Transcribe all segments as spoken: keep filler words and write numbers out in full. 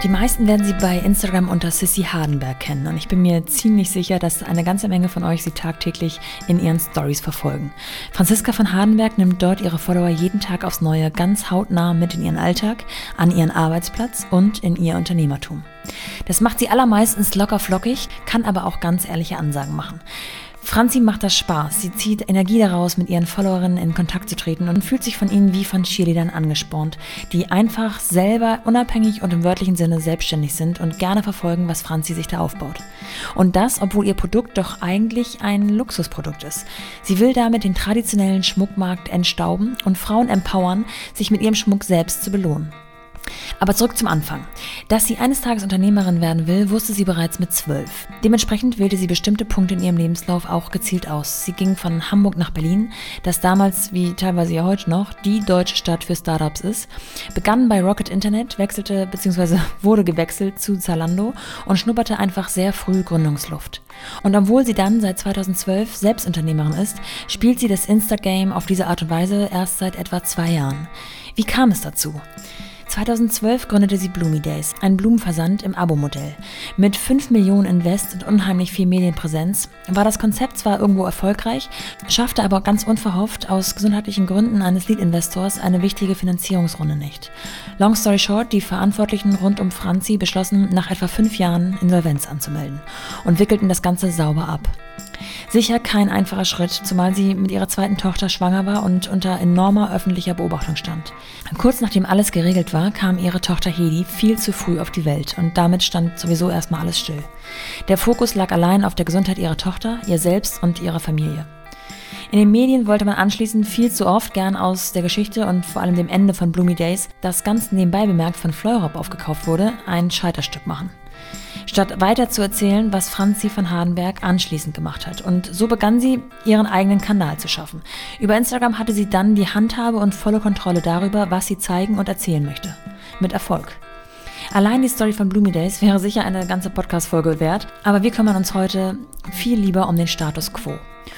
meisten werden sie bei Instagram unter Sissy Hardenberg kennen und ich bin mir ziemlich sicher, dass eine ganze Menge von euch sie tagtäglich in ihren Stories verfolgen. Franziska von Hardenberg nimmt dort ihre Follower jeden Tag aufs Neue ganz hautnah mit in ihren Alltag, an ihren Arbeitsplatz und in ihr Unternehmertum. Das macht sie allermeistens locker flockig, kann aber auch ganz ehrliche Ansagen machen. Franzi macht das Spaß. Sie zieht Energie daraus, mit ihren Followerinnen in Kontakt zu treten und fühlt sich von ihnen wie von Cheerleadern angespornt, die einfach selber unabhängig und im wörtlichen Sinne selbstständig sind und gerne verfolgen, was Franzi sich da aufbaut. Und das, obwohl ihr Produkt doch eigentlich ein Luxusprodukt ist. Sie will damit den traditionellen Schmuckmarkt entstauben und Frauen empowern, sich mit ihrem Schmuck selbst zu belohnen. Aber zurück zum Anfang. Dass sie eines Tages Unternehmerin werden will, wusste sie bereits mit zwölf. Dementsprechend wählte sie bestimmte Punkte in ihrem Lebenslauf auch gezielt aus. Sie ging von Hamburg nach Berlin, das damals, wie teilweise ja heute noch, die deutsche Stadt für Startups ist, begann bei Rocket Internet, wechselte bzw. wurde gewechselt zu Zalando und schnupperte einfach sehr früh Gründungsluft. Und obwohl sie dann seit zweitausendzwölf Selbstunternehmerin ist, spielt sie das Insta-Game auf diese Art und Weise erst seit etwa zwei Jahren. Wie kam es dazu? zweitausendzwölf gründete sie Bloomy Days, ein Blumenversand im Abo-Modell. Mit fünf Millionen Invest und unheimlich viel Medienpräsenz war das Konzept zwar irgendwo erfolgreich, schaffte aber ganz unverhofft aus gesundheitlichen Gründen eines Lead-Investors eine wichtige Finanzierungsrunde nicht. Long story short, die Verantwortlichen rund um Franzi beschlossen, nach etwa fünf Jahren Insolvenz anzumelden und wickelten das Ganze sauber ab. Sicher kein einfacher Schritt, zumal sie mit ihrer zweiten Tochter schwanger war und unter enormer öffentlicher Beobachtung stand. Kurz nachdem alles geregelt war, kam ihre Tochter Hedi viel zu früh auf die Welt und damit stand sowieso erstmal alles still. Der Fokus lag allein auf der Gesundheit ihrer Tochter, ihr selbst und ihrer Familie. In den Medien wollte man anschließend viel zu oft gern aus der Geschichte und vor allem dem Ende von Bloomy Days, das ganz nebenbei bemerkt von Fleurop aufgekauft wurde, ein Scheiterstück machen. Statt weiter zu erzählen, was Franzi von Hardenberg anschließend gemacht hat. Und so begann sie, ihren eigenen Kanal zu schaffen. Über Instagram hatte sie dann die Handhabe und volle Kontrolle darüber, was sie zeigen und erzählen möchte. Mit Erfolg. Allein die Story von Bloomy Days wäre sicher eine ganze Podcast-Folge wert, aber wir kümmern uns heute viel lieber um den Status Quo.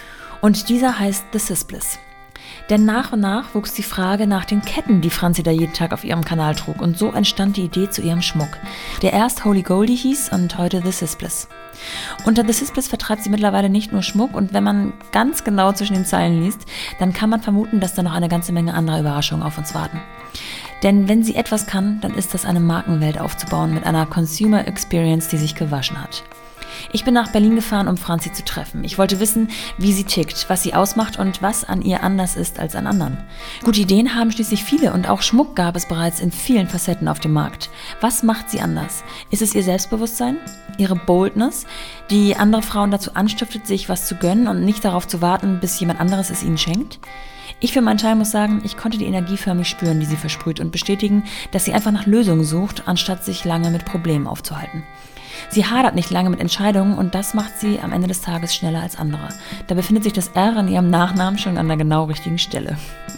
Und dieser heißt The Sis-Bliss. Denn nach und nach wuchs die Frage nach den Ketten, die Franzi da jeden Tag auf ihrem Kanal trug. Und so entstand die Idee zu ihrem Schmuck, der erst Holy Goldie hieß und heute The Sis-Bliss. Unter The Sis-Bliss vertreibt sie mittlerweile nicht nur Schmuck und wenn man ganz genau zwischen den Zeilen liest, dann kann man vermuten, dass da noch eine ganze Menge anderer Überraschungen auf uns warten. Denn wenn sie etwas kann, dann ist das eine Markenwelt aufzubauen mit einer Consumer Experience, die sich gewaschen hat. Ich bin nach Berlin gefahren, um Franzi zu treffen. Ich wollte wissen, wie sie tickt, was sie ausmacht und was an ihr anders ist als an anderen. Gute Ideen haben schließlich viele und auch Schmuck gab es bereits in vielen Facetten auf dem Markt. Was macht sie anders? Ist es ihr Selbstbewusstsein? Ihre Boldness, die andere Frauen dazu anstiftet, sich was zu gönnen und nicht darauf zu warten, bis jemand anderes es ihnen schenkt? Ich für meinen Teil muss sagen, ich konnte die Energie förmlich spüren, die sie versprüht und bestätigen, dass sie einfach nach Lösungen sucht, anstatt sich lange mit Problemen aufzuhalten. Sie hadert nicht lange mit Entscheidungen und das macht sie am Ende des Tages schneller als andere. Da befindet sich das R in ihrem Nachnamen schon an der genau richtigen Stelle.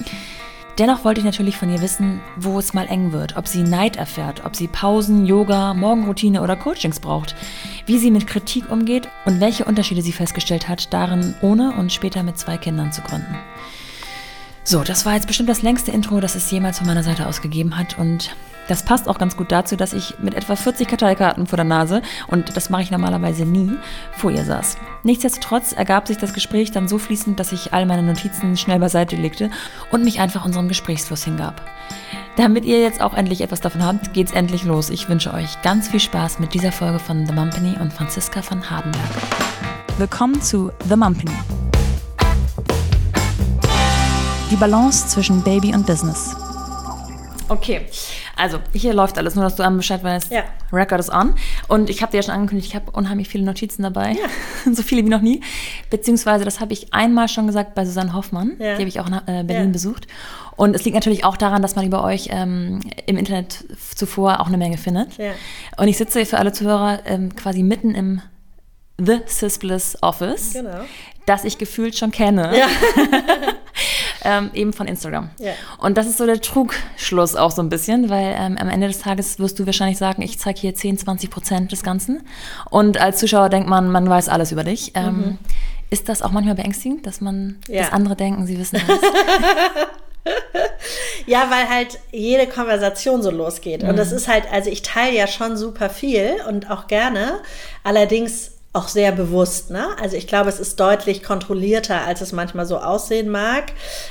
Dennoch wollte ich natürlich von ihr wissen, wo es mal eng wird, ob sie Neid erfährt, ob sie Pausen, Yoga, Morgenroutine oder Coachings braucht, wie sie mit Kritik umgeht und welche Unterschiede sie festgestellt hat, darin ohne und später mit zwei Kindern zu gründen. So, das war jetzt bestimmt das längste Intro, das es jemals von meiner Seite aus gegeben hat und das passt auch ganz gut dazu, dass ich mit etwa vierzig Karteikarten vor der Nase, und das mache ich normalerweise nie, vor ihr saß. Nichtsdestotrotz ergab sich das Gespräch dann so fließend, dass ich all meine Notizen schnell beiseite legte und mich einfach unserem Gesprächsfluss hingab. Damit ihr jetzt auch endlich etwas davon habt, geht's endlich los. Ich wünsche euch ganz viel Spaß mit dieser Folge von The Mumpany und Franziska von Hardenberg. Willkommen zu The Mumpany. Die Balance zwischen Baby und Business. Okay, also hier läuft alles, nur dass du am Bescheid weißt. Ja. Record is on. Und ich habe dir ja schon angekündigt, ich habe unheimlich viele Notizen dabei. Ja. So viele wie noch nie. Beziehungsweise, das habe ich einmal schon gesagt bei Susanne Hoffmann. Ja. Die habe ich auch in äh, Berlin ja. besucht. Und es liegt natürlich auch daran, dass man über euch ähm, im Internet zuvor auch eine Menge findet. Ja. Und ich sitze für alle Zuhörer ähm, quasi mitten im The Sis-Bliss Office, genau. Das ich gefühlt schon kenne. Ja. ähm, eben von Instagram. Ja. Und das ist so der Trugschluss auch so ein bisschen, weil ähm, am Ende des Tages wirst du wahrscheinlich sagen, ich zeige hier zehn, zwanzig Prozent des Ganzen. Und als Zuschauer denkt man, man weiß alles über dich. Ähm, mhm. Ist das auch manchmal beängstigend, dass man, ja. dass andere denken, sie wissen alles? Ja, weil halt jede Konversation so losgeht. Mhm. Und das ist halt, also ich teile ja schon super viel und auch gerne, allerdings auch sehr bewusst, ne? Also ich glaube, es ist deutlich kontrollierter, als es manchmal so aussehen mag.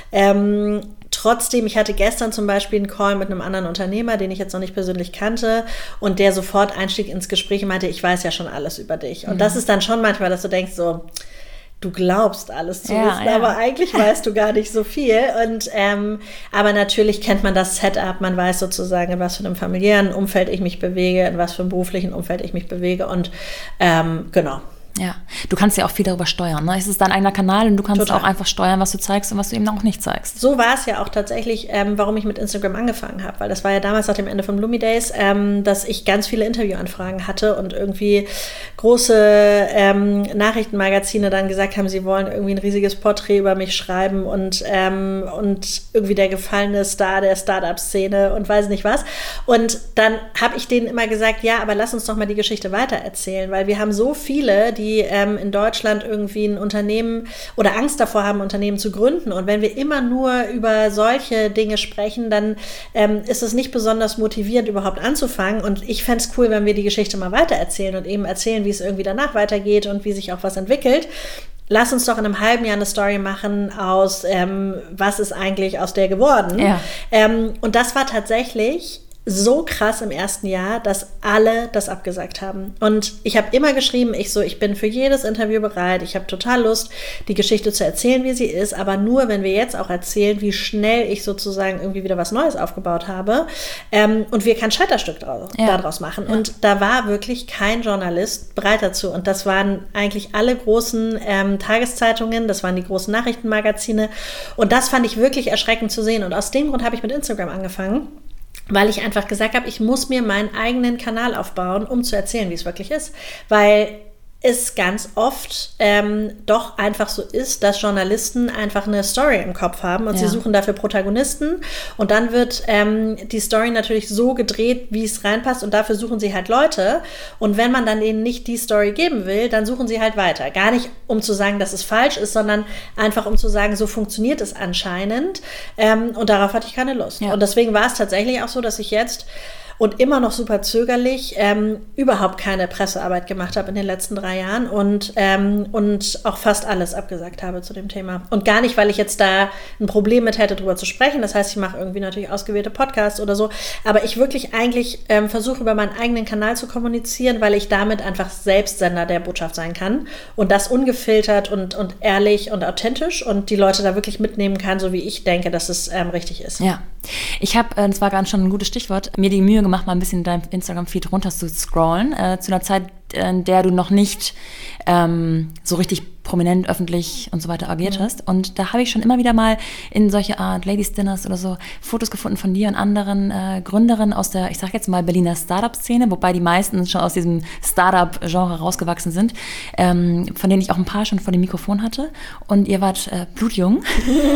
Ähm, trotzdem, ich hatte gestern zum Beispiel einen Call mit einem anderen Unternehmer, den ich jetzt noch nicht persönlich kannte, und der sofort einstieg ins Gespräch und meinte, ich weiß ja schon alles über dich. Und mhm. das ist dann schon manchmal, dass du denkst so, du glaubst alles zu ja, wissen, ja. aber eigentlich weißt du gar nicht so viel. Und ähm, aber natürlich kennt man das Setup, man weiß sozusagen, in was für einem familiären Umfeld ich mich bewege, in was für einem beruflichen Umfeld ich mich bewege und ähm, genau. Ja, du kannst ja auch viel darüber steuern. Ne? Es ist dein eigener Kanal und du kannst Total. auch einfach steuern, was du zeigst und was du eben auch nicht zeigst. So war es ja auch tatsächlich, ähm, warum ich mit Instagram angefangen habe. Weil das war ja damals nach dem Ende von Bloomy Days, ähm, dass ich ganz viele Interviewanfragen hatte und irgendwie große ähm, Nachrichtenmagazine dann gesagt haben, sie wollen irgendwie ein riesiges Porträt über mich schreiben und, ähm, und irgendwie der gefallene Star der Startup-Szene und weiß nicht was. Und dann habe ich denen immer gesagt, ja, aber lass uns doch mal die Geschichte weitererzählen, weil wir haben so viele, die die ähm, in Deutschland irgendwie ein Unternehmen oder Angst davor haben, ein Unternehmen zu gründen. Und wenn wir immer nur über solche Dinge sprechen, dann ähm, ist es nicht besonders motivierend, überhaupt anzufangen. Und ich fände es cool, wenn wir die Geschichte mal weitererzählen und eben erzählen, wie es irgendwie danach weitergeht und wie sich auch was entwickelt. Lass uns doch in einem halben Jahr eine Story machen aus, ähm, was ist eigentlich aus der geworden. Ja. Ähm, und das war tatsächlich so krass im ersten Jahr, dass alle das abgesagt haben. Und ich habe immer geschrieben, ich so, ich bin für jedes Interview bereit, ich habe total Lust, die Geschichte zu erzählen, wie sie ist, aber nur, wenn wir jetzt auch erzählen, wie schnell ich sozusagen irgendwie wieder was Neues aufgebaut habe ähm, und wir kein Scheiterstück draus, ja. daraus machen. Ja. Und da war wirklich kein Journalist bereit dazu. Und das waren eigentlich alle großen ähm, Tageszeitungen, das waren die großen Nachrichtenmagazine. Und das fand ich wirklich erschreckend zu sehen. Und aus dem Grund habe ich mit Instagram angefangen, weil ich einfach gesagt habe, ich muss mir meinen eigenen Kanal aufbauen, um zu erzählen, wie es wirklich ist. Weil es ganz oft ähm, doch einfach so ist, dass Journalisten einfach eine Story im Kopf haben und ja. sie suchen dafür Protagonisten und dann wird ähm, die Story natürlich so gedreht, wie es reinpasst und dafür suchen sie halt Leute und wenn man dann ihnen nicht die Story geben will, dann suchen sie halt weiter. Gar nicht, um zu sagen, dass es falsch ist, sondern einfach, um zu sagen, so funktioniert es anscheinend ähm, und darauf hatte ich keine Lust. Ja. Und deswegen war es tatsächlich auch so, dass ich jetzt und immer noch super zögerlich, ähm, überhaupt keine Pressearbeit gemacht habe in den letzten drei Jahren und, ähm, und auch fast alles abgesagt habe zu dem Thema. Und gar nicht, weil ich jetzt da ein Problem mit hätte, drüber zu sprechen. Das heißt, ich mache irgendwie natürlich ausgewählte Podcasts oder so. Aber ich wirklich eigentlich ähm, versuche, über meinen eigenen Kanal zu kommunizieren, weil ich damit einfach Selbstsender der Botschaft sein kann. Und das ungefiltert und, und ehrlich und authentisch und die Leute da wirklich mitnehmen kann, so wie ich denke, dass es ähm, richtig ist. Ja, ich habe, äh, das war gerade schon ein gutes Stichwort, mir die Mühe gemacht, mal ein bisschen dein Instagram-Feed runter zu scrollen, äh, zu einer Zeit, in der du noch nicht ähm, so richtig prominent, öffentlich und so weiter agiert mhm. hast. Und da habe ich schon immer wieder mal in solche Art Ladies Dinners oder so Fotos gefunden von dir und anderen äh, Gründerinnen aus der, ich sag jetzt mal, Berliner Startup-Szene, wobei die meisten schon aus diesem Startup-Genre rausgewachsen sind, ähm, von denen ich auch ein paar schon vor dem Mikrofon hatte. Und ihr wart äh, blutjung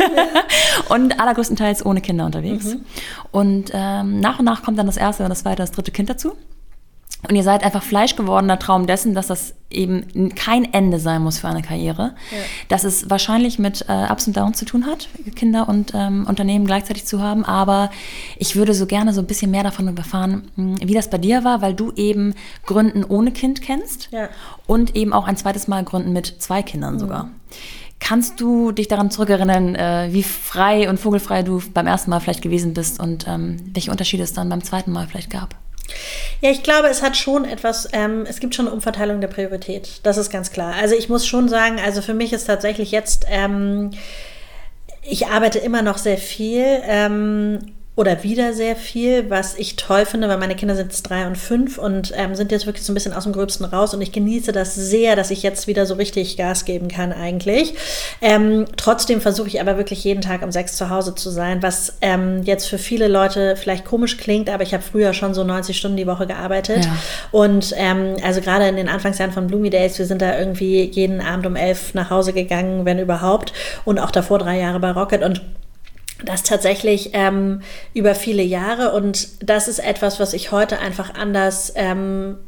und allergrößtenteils ohne Kinder unterwegs. Mhm. Und ähm, nach und nach kommt dann das erste und das zweite, das dritte Kind dazu. Und ihr seid einfach fleischgewordener Traum dessen, dass das eben kein Ende sein muss für eine Karriere. Ja. Dass es wahrscheinlich mit äh, Ups und Downs zu tun hat, Kinder und ähm, Unternehmen gleichzeitig zu haben. Aber ich würde so gerne so ein bisschen mehr davon erfahren, wie das bei dir war, weil du eben Gründen ohne Kind kennst ja. und eben auch ein zweites Mal Gründen mit zwei Kindern mhm. sogar. Kannst du dich daran zurückerinnern, äh, wie frei und vogelfrei du beim ersten Mal vielleicht gewesen bist und ähm, welche Unterschiede es dann beim zweiten Mal vielleicht gab? Ja, ich glaube, es hat schon etwas, ähm, es gibt schon eine Umverteilung der Priorität. Das ist ganz klar. Also ich muss schon sagen, also für mich ist tatsächlich jetzt, ähm, ich arbeite immer noch sehr viel ähm, oder wieder sehr viel, was ich toll finde, weil meine Kinder sind jetzt drei und fünf und ähm, sind jetzt wirklich so ein bisschen aus dem Gröbsten raus und ich genieße das sehr, dass ich jetzt wieder so richtig Gas geben kann eigentlich. Ähm, trotzdem versuche ich aber wirklich jeden Tag um sechs zu Hause zu sein, was ähm, jetzt für viele Leute vielleicht komisch klingt, aber ich habe früher schon so neunzig Stunden die Woche gearbeitet ja. und ähm, also gerade in den Anfangsjahren von Bloomy Days, wir sind da irgendwie jeden Abend um elf nach Hause gegangen, wenn überhaupt und auch davor drei Jahre bei Rocket und das tatsächlich ähm, über viele Jahre und das ist etwas, was ich heute einfach anders ähm,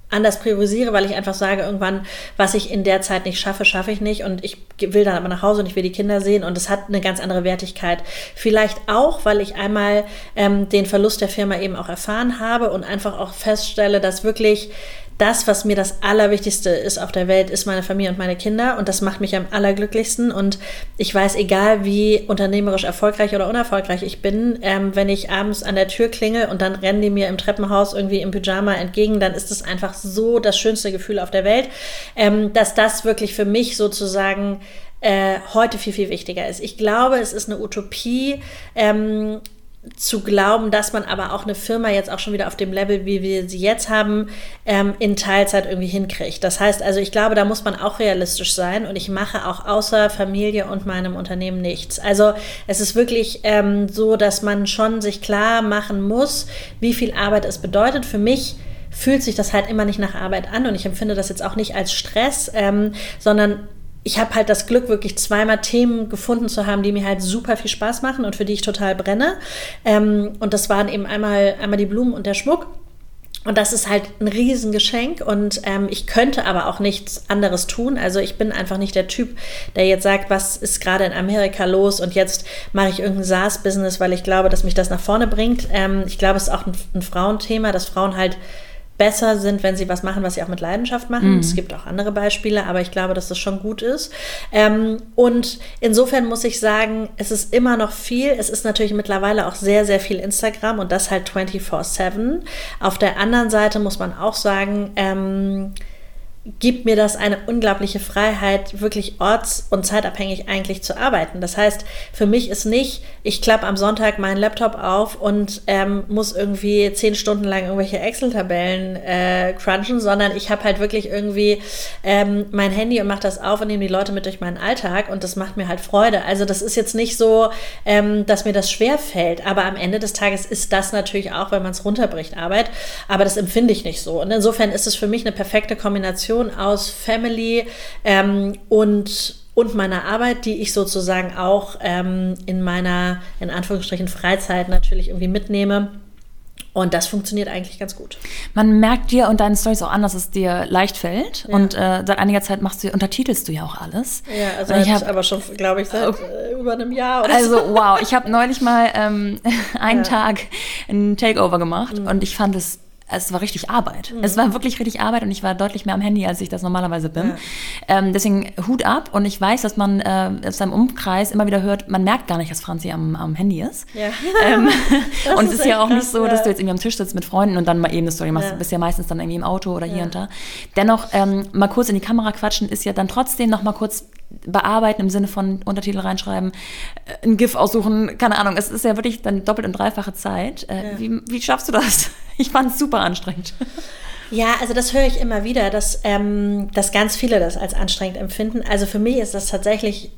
anders priorisiere, weil ich einfach sage, irgendwann, was ich in der Zeit nicht schaffe, schaffe ich nicht und ich will dann aber nach Hause und ich will die Kinder sehen und es hat eine ganz andere Wertigkeit. Vielleicht auch, weil ich einmal ähm, den Verlust der Firma eben auch erfahren habe und einfach auch feststelle, dass wirklich das, was mir das Allerwichtigste ist auf der Welt, ist meine Familie und meine Kinder und das macht mich am allerglücklichsten und ich weiß, egal wie unternehmerisch erfolgreich oder unerfolgreich ich bin, ähm, wenn ich abends an der Tür klingel und dann rennen die mir im Treppenhaus irgendwie im Pyjama entgegen, dann ist es einfach so das schönste Gefühl auf der Welt, ähm, dass das wirklich für mich sozusagen äh, heute viel, viel wichtiger ist. Ich glaube, es ist eine Utopie, ähm, zu glauben, dass man aber auch eine Firma jetzt auch schon wieder auf dem Level, wie wir sie jetzt haben, ähm, in Teilzeit irgendwie hinkriegt. Das heißt also, ich glaube, da muss man auch realistisch sein und ich mache auch außer Familie und meinem Unternehmen nichts. Also es ist wirklich ähm, so, dass man schon sich klar machen muss, wie viel Arbeit es bedeutet. Für mich fühlt sich das halt immer nicht nach Arbeit an und ich empfinde das jetzt auch nicht als Stress, ähm, sondern ich habe halt das Glück, wirklich zweimal Themen gefunden zu haben, die mir halt super viel Spaß machen und für die ich total brenne. Ähm, und das waren eben einmal, einmal die Blumen und der Schmuck. Und das ist halt ein Riesengeschenk und ähm, ich könnte aber auch nichts anderes tun. Also ich bin einfach nicht der Typ, der jetzt sagt, was ist gerade in Amerika los und jetzt mache ich irgendein SaaS-Business, weil ich glaube, dass mich das nach vorne bringt. Ähm, ich glaube, es ist auch ein, ein Frauenthema, dass Frauen halt besser sind, wenn sie was machen, was sie auch mit Leidenschaft machen. Mhm. Es gibt auch andere Beispiele, aber ich glaube, dass das schon gut ist. Ähm, und insofern muss ich sagen, es ist immer noch viel. Es ist natürlich mittlerweile auch sehr, sehr viel Instagram und das halt vierundzwanzig sieben. Auf der anderen Seite muss man auch sagen, ähm, gibt mir das eine unglaubliche Freiheit, wirklich orts- und zeitabhängig eigentlich zu arbeiten. Das heißt, für mich ist nicht, ich klappe am Sonntag meinen Laptop auf und ähm, muss irgendwie zehn Stunden lang irgendwelche Excel-Tabellen äh, crunchen, sondern ich habe halt wirklich irgendwie ähm, mein Handy und mache das auf und nehme die Leute mit durch meinen Alltag und das macht mir halt Freude. Also das ist jetzt nicht so, ähm, dass mir das schwer fällt, aber am Ende des Tages ist das natürlich auch, wenn man es runterbricht, Arbeit, aber das empfinde ich nicht so. Und insofern ist es für mich eine perfekte Kombination aus Family ähm, und, und meiner Arbeit, die ich sozusagen auch ähm, in meiner, in Anführungsstrichen, Freizeit natürlich irgendwie mitnehme. Und das funktioniert eigentlich ganz gut. Man merkt dir und deinen Storys auch an, dass es dir leicht fällt. Ja. Und äh, seit einiger Zeit machst du, untertitelst du ja auch alles. Ja, also ich hab, aber schon, glaube ich, seit äh, über einem Jahr oder also, so. Also wow, ich habe neulich mal ähm, einen ja. Tag ein Takeover gemacht mhm. und ich fand es Es war richtig Arbeit. Mhm. Es war wirklich richtig Arbeit und ich war deutlich mehr am Handy, als ich das normalerweise bin. Ja. Ähm, deswegen Hut ab und ich weiß, dass man äh, aus seinem Umkreis immer wieder hört, man merkt gar nicht, dass Franzi am, am Handy ist. Ja. Ähm, und es ist, ist ja auch krass, nicht so, dass ja. du jetzt irgendwie am Tisch sitzt mit Freunden und dann mal eben eine Story machst. Ja. Du bist ja meistens dann irgendwie im Auto oder hier ja. und da. Dennoch, ähm, mal kurz in die Kamera quatschen ist ja dann trotzdem noch mal kurz bearbeiten im Sinne von Untertitel reinschreiben, ein GIF aussuchen, keine Ahnung. Es ist ja wirklich dann doppelt und dreifache Zeit. Äh, ja. wie, wie schaffst du das? Ich fand es super anstrengend. Ja, also das höre ich immer wieder, dass, ähm, dass ganz viele das als anstrengend empfinden. Also für mich ist das tatsächlich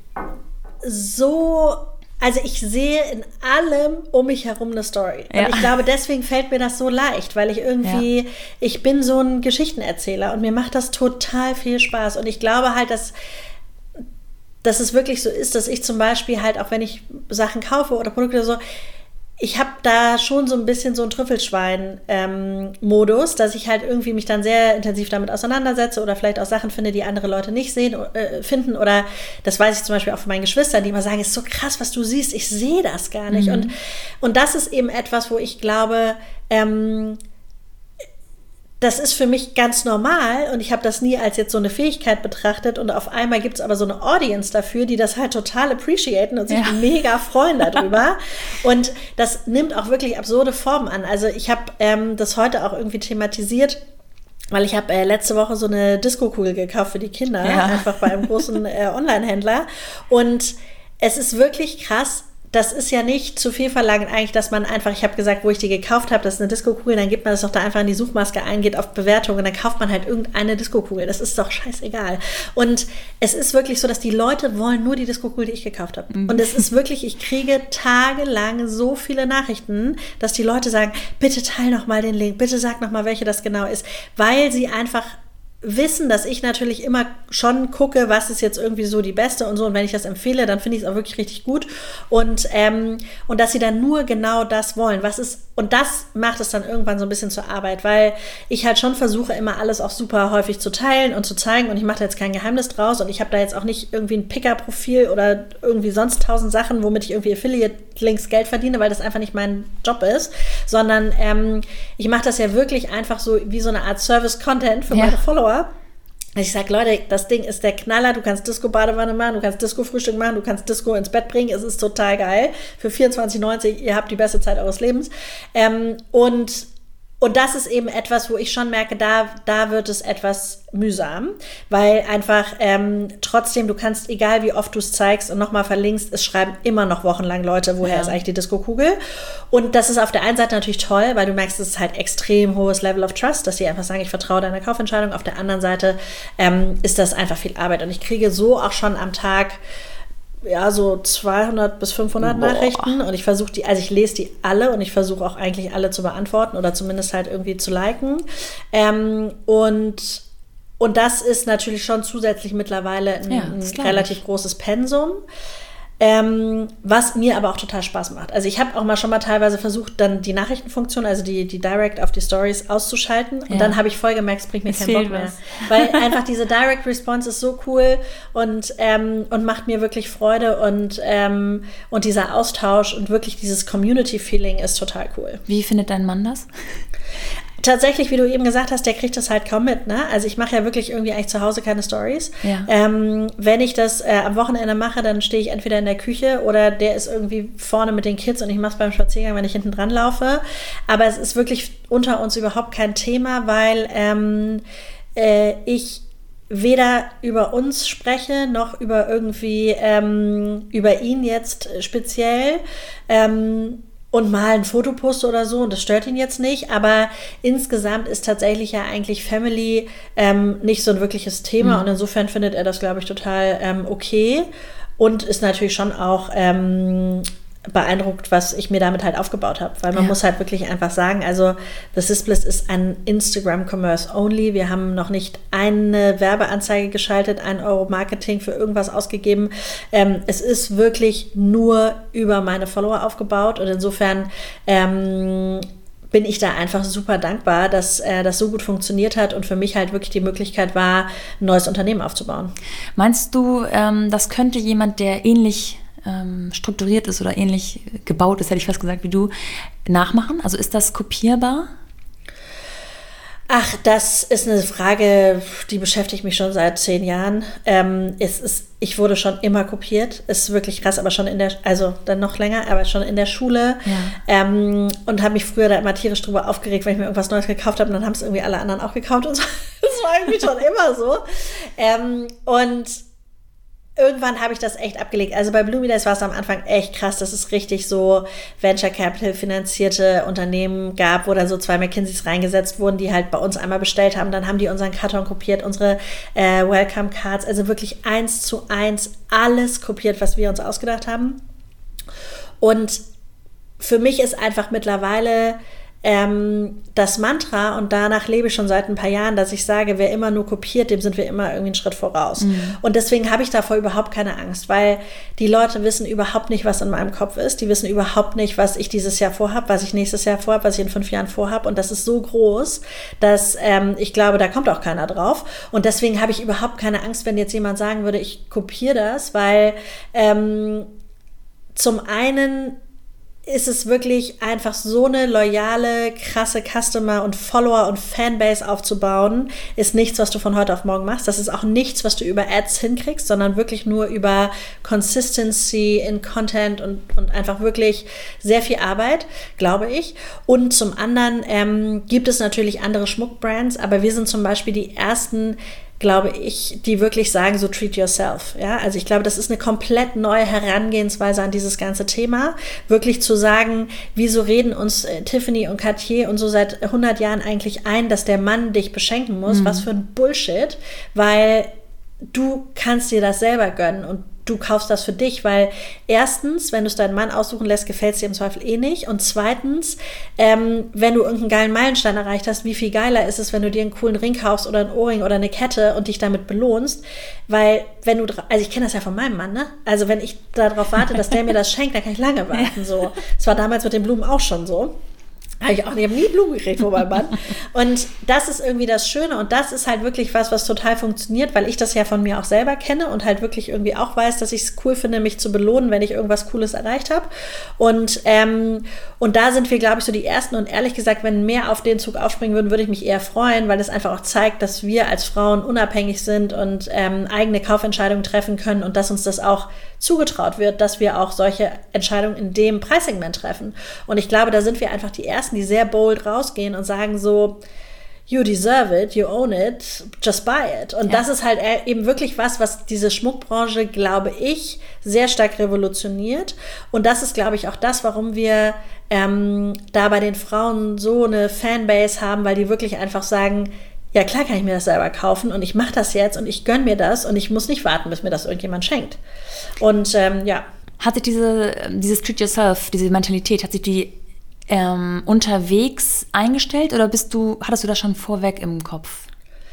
so, also ich sehe in allem um mich herum eine Story. Und ja. ich glaube, deswegen fällt mir das so leicht, weil ich irgendwie, ja. ich bin so ein Geschichtenerzähler und mir macht das total viel Spaß. Und ich glaube halt, dass dass es wirklich so ist, dass ich zum Beispiel halt, auch wenn ich Sachen kaufe oder Produkte oder so, ich habe da schon so ein bisschen so einen Trüffelschwein-Modus, ähm, dass ich halt irgendwie mich dann sehr intensiv damit auseinandersetze oder vielleicht auch Sachen finde, die andere Leute nicht sehen, äh, finden. Oder das weiß ich zum Beispiel auch von meinen Geschwistern, die immer sagen, es ist so krass, was du siehst, ich sehe das gar nicht. Mhm. Und, und das ist eben etwas, wo ich glaube, ähm, das ist für mich ganz normal und ich habe das nie als jetzt so eine Fähigkeit betrachtet und auf einmal gibt es aber so eine Audience dafür, die das halt total appreciaten und sich ja. mega freuen darüber und das nimmt auch wirklich absurde Formen an. Also ich habe ähm, das heute auch irgendwie thematisiert, weil ich habe äh, letzte Woche so eine Disco-Kugel gekauft für die Kinder, ja. einfach bei einem großen äh, Online-Händler und es ist wirklich krass. Das ist ja nicht zu viel verlangt eigentlich, dass man einfach, ich habe gesagt, wo ich die gekauft habe, das ist eine Disco-Kugel, dann gibt man das doch da einfach in die Suchmaske ein, geht auf Bewertung und dann kauft man halt irgendeine Disco-Kugel. Das ist doch scheißegal. Und es ist wirklich so, dass die Leute wollen nur die Disco-Kugel, die ich gekauft habe. Mhm. Und es ist wirklich, ich kriege tagelang so viele Nachrichten, dass die Leute sagen, bitte teil noch mal den Link, bitte sag noch mal, welche das genau ist, weil sie einfach wissen, dass ich natürlich immer schon gucke, was ist jetzt irgendwie so die beste und so. Und wenn ich das empfehle, dann finde ich es auch wirklich richtig gut. Und, ähm, und dass sie dann nur genau das wollen. Was ist, und das macht es dann irgendwann so ein bisschen zur Arbeit, weil ich halt schon versuche, immer alles auch super häufig zu teilen und zu zeigen. Und ich mache da jetzt kein Geheimnis draus. Und ich habe da jetzt auch nicht irgendwie ein Picker-Profil oder irgendwie sonst tausend Sachen, womit ich irgendwie Affiliate-Links Geld verdiene, weil das einfach nicht mein Job ist. Sondern ähm, ich mache das ja wirklich einfach so wie so eine Art Service-Content für ja. meine Follower. Ich sage, Leute, das Ding ist der Knaller, du kannst Disco-Badewanne machen, du kannst Disco-Frühstück machen, du kannst Disco ins Bett bringen, es ist total geil. Für vierundzwanzig neunzig, ihr habt die beste Zeit eures Lebens. Ähm, und Und das ist eben etwas, wo ich schon merke, da, da wird es etwas mühsam, weil einfach ähm, trotzdem, du kannst, egal wie oft du es zeigst und nochmal verlinkst, es schreiben immer noch wochenlang Leute, woher ja. ist eigentlich die Disco-Kugel. Und das ist auf der einen Seite natürlich toll, weil du merkst, es ist halt extrem hohes Level of Trust, dass die einfach sagen, ich vertraue deiner Kaufentscheidung. Auf der anderen Seite ähm, ist das einfach viel Arbeit. Und ich kriege so auch schon am Tag ja, so zweihundert bis fünfhundert Boah. Nachrichten und ich versuche die, also ich lese die alle und ich versuche auch eigentlich alle zu beantworten oder zumindest halt irgendwie zu liken. Ähm, und, und das ist natürlich schon zusätzlich mittlerweile ein, ja, ein relativ ich. großes Pensum. Ähm, was mir aber auch total Spaß macht. Also ich habe auch mal schon mal teilweise versucht, dann die Nachrichtenfunktion, also die, die Direct auf die Stories auszuschalten. Und ja. dann habe ich voll gemerkt, es bringt mir keinen Bock mehr. Weil einfach diese Direct Response ist so cool und, ähm, und macht mir wirklich Freude. Und, ähm, und dieser Austausch und wirklich dieses Community-Feeling ist total cool. Wie findet dein Mann das? Tatsächlich, wie du eben gesagt hast, der kriegt das halt kaum mit. Ne? Also ich mache ja wirklich irgendwie eigentlich zu Hause keine Stories. Ja. Ähm, wenn ich das äh, am Wochenende mache, dann stehe ich entweder in der Küche oder der ist irgendwie vorne mit den Kids und ich mache es beim Spaziergang, wenn ich hinten dran laufe. Aber es ist wirklich unter uns überhaupt kein Thema, weil ähm, äh, ich weder über uns spreche, noch über irgendwie ähm, über ihn jetzt speziell. Ähm, und mal ein Foto poste oder so und das stört ihn jetzt nicht, aber insgesamt ist tatsächlich ja eigentlich Family ähm, nicht so ein wirkliches Thema mhm. und insofern findet er das, glaube ich, total ähm, okay und ist natürlich schon auch ähm, beeindruckt, was ich mir damit halt aufgebaut habe, weil man ja. muss halt wirklich einfach sagen, also The Sis-Bliss ist ein Instagram-Commerce only, wir haben noch nicht eine Werbeanzeige geschaltet, ein Euro Marketing für irgendwas ausgegeben, ähm, es ist wirklich nur über meine Follower aufgebaut und insofern ähm, bin ich da einfach super dankbar, dass äh, das so gut funktioniert hat und für mich halt wirklich die Möglichkeit war, ein neues Unternehmen aufzubauen. Meinst du, ähm, das könnte jemand, der ähnlich ähm, strukturiert ist oder ähnlich gebaut ist, hätte ich fast gesagt, wie du, nachmachen? Also ist das kopierbar? Ach, das ist eine Frage, die beschäftigt mich schon seit zehn Jahren. Ähm, es ist, ich wurde schon immer kopiert, ist wirklich krass, aber schon in der, also dann noch länger, aber schon in der Schule. Ja. Ähm, und habe mich früher da immer tierisch drüber aufgeregt, wenn ich mir irgendwas Neues gekauft habe und dann haben es irgendwie alle anderen auch gekauft und so. Das war irgendwie schon immer so. Ähm, und irgendwann habe ich das echt abgelegt. Also bei Blumidays war es am Anfang echt krass, dass es richtig so Venture Capital finanzierte Unternehmen gab, wo dann so zwei McKinseys reingesetzt wurden, die halt bei uns einmal bestellt haben. Dann haben die unseren Karton kopiert, unsere äh, Welcome Cards, also wirklich eins zu eins alles kopiert, was wir uns ausgedacht haben. Und für mich ist einfach mittlerweile Ähm, das Mantra, und danach lebe ich schon seit ein paar Jahren, dass ich sage, wer immer nur kopiert, dem sind wir immer irgendwie einen Schritt voraus. Mhm. Und deswegen habe ich davor überhaupt keine Angst, weil die Leute wissen überhaupt nicht, was in meinem Kopf ist. Die wissen überhaupt nicht, was ich dieses Jahr vorhabe, was ich nächstes Jahr vorhabe, was ich in fünf Jahren vorhabe. Und das ist so groß, dass ähm, ich glaube, da kommt auch keiner drauf. Und deswegen habe ich überhaupt keine Angst, wenn jetzt jemand sagen würde, ich kopiere das, weil ähm, zum einen ist es wirklich einfach so eine loyale, krasse Customer- und Follower- und Fanbase aufzubauen, ist nichts, was du von heute auf morgen machst. Das ist auch nichts, was du über Ads hinkriegst, sondern wirklich nur über Consistency in Content und, und einfach wirklich sehr viel Arbeit, glaube ich. Und zum anderen ähm, gibt es natürlich andere Schmuckbrands, aber wir sind zum Beispiel die ersten, glaube ich, die wirklich sagen, so treat yourself. Ja, also ich glaube, das ist eine komplett neue Herangehensweise an dieses ganze Thema. Wirklich zu sagen, wieso reden uns äh, Tiffany und Cartier und so seit hundert Jahren eigentlich ein, dass der Mann dich beschenken muss? Mhm. Was für ein Bullshit, weil du kannst dir das selber gönnen und du kaufst das für dich, weil erstens, wenn du es deinen Mann aussuchen lässt, gefällt es dir im Zweifel eh nicht und zweitens, ähm, wenn du irgendeinen geilen Meilenstein erreicht hast, wie viel geiler ist es, wenn du dir einen coolen Ring kaufst oder ein Ohrring oder eine Kette und dich damit belohnst, weil wenn du, also ich kenne das ja von meinem Mann, ne? Also wenn ich darauf warte, dass der mir das schenkt, dann kann ich lange warten, so. Das war damals mit den Blumen auch schon so. Habe ich auch nicht, ich habe nie Blumen gekriegt von meinem Mann. Und das ist irgendwie das Schöne und das ist halt wirklich was, was total funktioniert, weil ich das ja von mir auch selber kenne und halt wirklich irgendwie auch weiß, dass ich es cool finde, mich zu belohnen, wenn ich irgendwas Cooles erreicht habe. Und, ähm, und da sind wir, glaube ich, so die Ersten und ehrlich gesagt, wenn mehr auf den Zug aufspringen würden, würde ich mich eher freuen, weil es einfach auch zeigt, dass wir als Frauen unabhängig sind und ähm, eigene Kaufentscheidungen treffen können und dass uns das auch zugetraut wird, dass wir auch solche Entscheidungen in dem Preissegment treffen. Und ich glaube, da sind wir einfach die Ersten, die sehr bold rausgehen und sagen so, you deserve it, you own it, just buy it. Und ja. das ist halt eben wirklich was, was diese Schmuckbranche, glaube ich, sehr stark revolutioniert. Und das ist, glaube ich, auch das, warum wir ähm, da bei den Frauen so eine Fanbase haben, weil die wirklich einfach sagen, ja klar kann ich mir das selber kaufen und ich mache das jetzt und ich gönne mir das und ich muss nicht warten, bis mir das irgendjemand schenkt. Und ähm, ja. Hat sich diese, dieses Treat Yourself, diese Mentalität, hat sich die ähm, unterwegs eingestellt oder bist du, hattest du das schon vorweg im Kopf?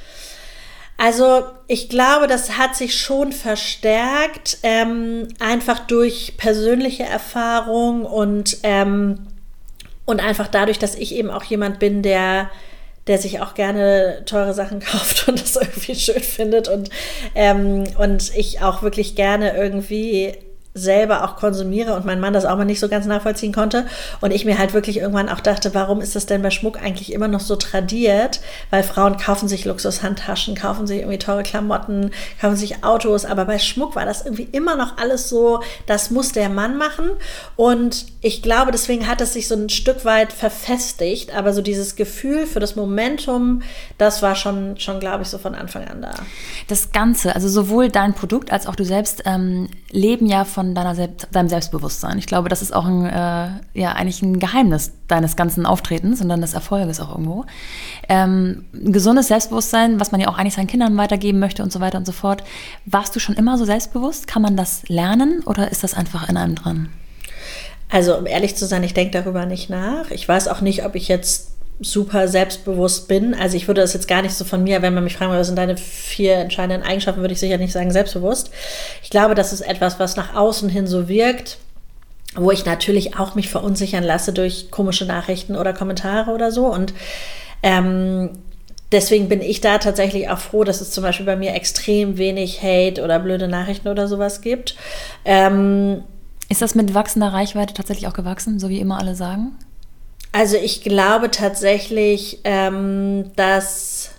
Also ich glaube, das hat sich schon verstärkt, ähm, einfach durch persönliche Erfahrung und, ähm, und einfach dadurch, dass ich eben auch jemand bin, der der sich auch gerne teure Sachen kauft und das irgendwie schön findet und, ähm, und ich auch wirklich gerne irgendwie selber auch konsumiere und mein Mann das auch mal nicht so ganz nachvollziehen konnte und ich mir halt wirklich irgendwann auch dachte, warum ist das denn bei Schmuck eigentlich immer noch so tradiert, weil Frauen kaufen sich Luxushandtaschen, kaufen sich irgendwie teure Klamotten, kaufen sich Autos, aber bei Schmuck war das irgendwie immer noch alles so, das muss der Mann machen und ich glaube, deswegen hat es sich so ein Stück weit verfestigt, aber so dieses Gefühl für das Momentum, das war schon, schon glaube ich, so von Anfang an da. Das Ganze, also sowohl dein Produkt als auch du selbst ähm, leben ja von deiner Selbst, deinem Selbstbewusstsein. Ich glaube, das ist auch ein, äh, ja, eigentlich ein Geheimnis deines ganzen Auftretens und deines Erfolges auch irgendwo. Ähm, ein gesundes Selbstbewusstsein, was man ja auch eigentlich seinen Kindern weitergeben möchte und so weiter und so fort. Warst du schon immer so selbstbewusst? Kann man das lernen oder ist das einfach in einem drin? Also, um ehrlich zu sein, ich denke darüber nicht nach. Ich weiß auch nicht, ob ich jetzt super selbstbewusst bin. Also ich würde das jetzt gar nicht so von mir, wenn man mich fragen würde, was sind deine vier entscheidenden Eigenschaften, würde ich sicher nicht sagen selbstbewusst. Ich glaube, das ist etwas, was nach außen hin so wirkt, wo ich natürlich auch mich verunsichern lasse durch komische Nachrichten oder Kommentare oder so. Und ähm, deswegen bin ich da tatsächlich auch froh, dass es zum Beispiel bei mir extrem wenig Hate oder blöde Nachrichten oder sowas gibt. Ähm, Ist das mit wachsender Reichweite tatsächlich auch gewachsen, so wie immer alle sagen? Also ich glaube tatsächlich, ähm, dass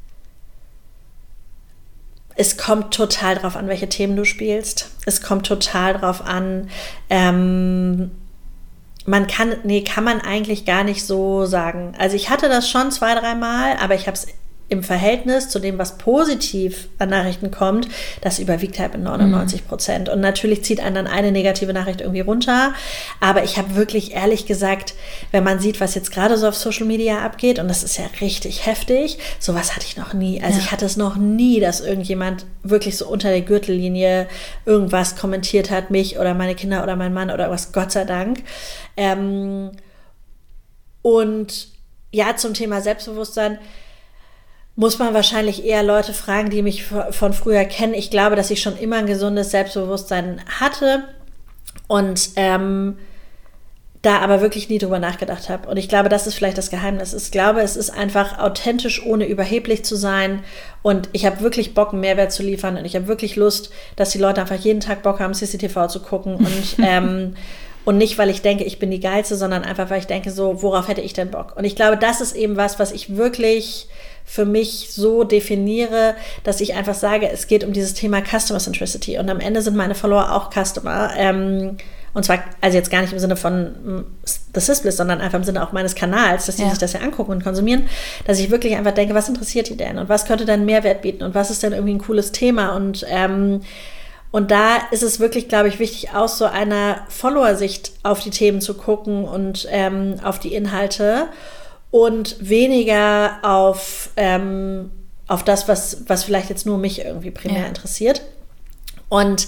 es kommt total drauf an, welche Themen du spielst. Es kommt total drauf an, ähm, man kann, nee, kann man eigentlich gar nicht so sagen. Also ich hatte das schon zwei, dreimal, aber ich habe es im Verhältnis zu dem, was positiv an Nachrichten kommt, das überwiegt halt mit neunundneunzig Prozent. Und natürlich zieht einen dann eine negative Nachricht irgendwie runter. Aber ich habe wirklich ehrlich gesagt, wenn man sieht, was jetzt gerade so auf Social Media abgeht, und das ist ja richtig heftig, sowas hatte ich noch nie. Also ja. Ich hatte es noch nie, dass irgendjemand wirklich so unter der Gürtellinie irgendwas kommentiert hat, mich oder meine Kinder oder mein Mann oder was, Gott sei Dank. Ähm, und ja, zum Thema Selbstbewusstsein muss man wahrscheinlich eher Leute fragen, die mich von früher kennen. Ich glaube, dass ich schon immer ein gesundes Selbstbewusstsein hatte und ähm, da aber wirklich nie drüber nachgedacht habe. Und ich glaube, das ist vielleicht das Geheimnis. Ich glaube, es ist einfach authentisch, ohne überheblich zu sein. Und ich habe wirklich Bock, einen Mehrwert zu liefern. Und ich habe wirklich Lust, dass die Leute einfach jeden Tag Bock haben, C C T V zu gucken. Und ähm, Und nicht, weil ich denke, ich bin die Geilste, sondern einfach, weil ich denke, so, worauf hätte ich denn Bock? Und ich glaube, das ist eben was, was ich wirklich für mich so definiere, dass ich einfach sage, es geht um dieses Thema Customer Centricity. Und am Ende sind meine Follower auch Customer. Ähm, und zwar, also jetzt gar nicht im Sinne von The Sis-Bliss, sondern einfach im Sinne auch meines Kanals, dass die ja. sich das ja angucken und konsumieren, dass ich wirklich einfach denke, was interessiert die denn? Und was könnte denn Mehrwert bieten? Und was ist denn irgendwie ein cooles Thema? Und ähm, Und da ist es wirklich, glaube ich, wichtig, aus so einer Follower-Sicht auf die Themen zu gucken und ähm, auf die Inhalte und weniger auf, ähm, auf das, was, was vielleicht jetzt nur mich irgendwie primär ja. interessiert. Und,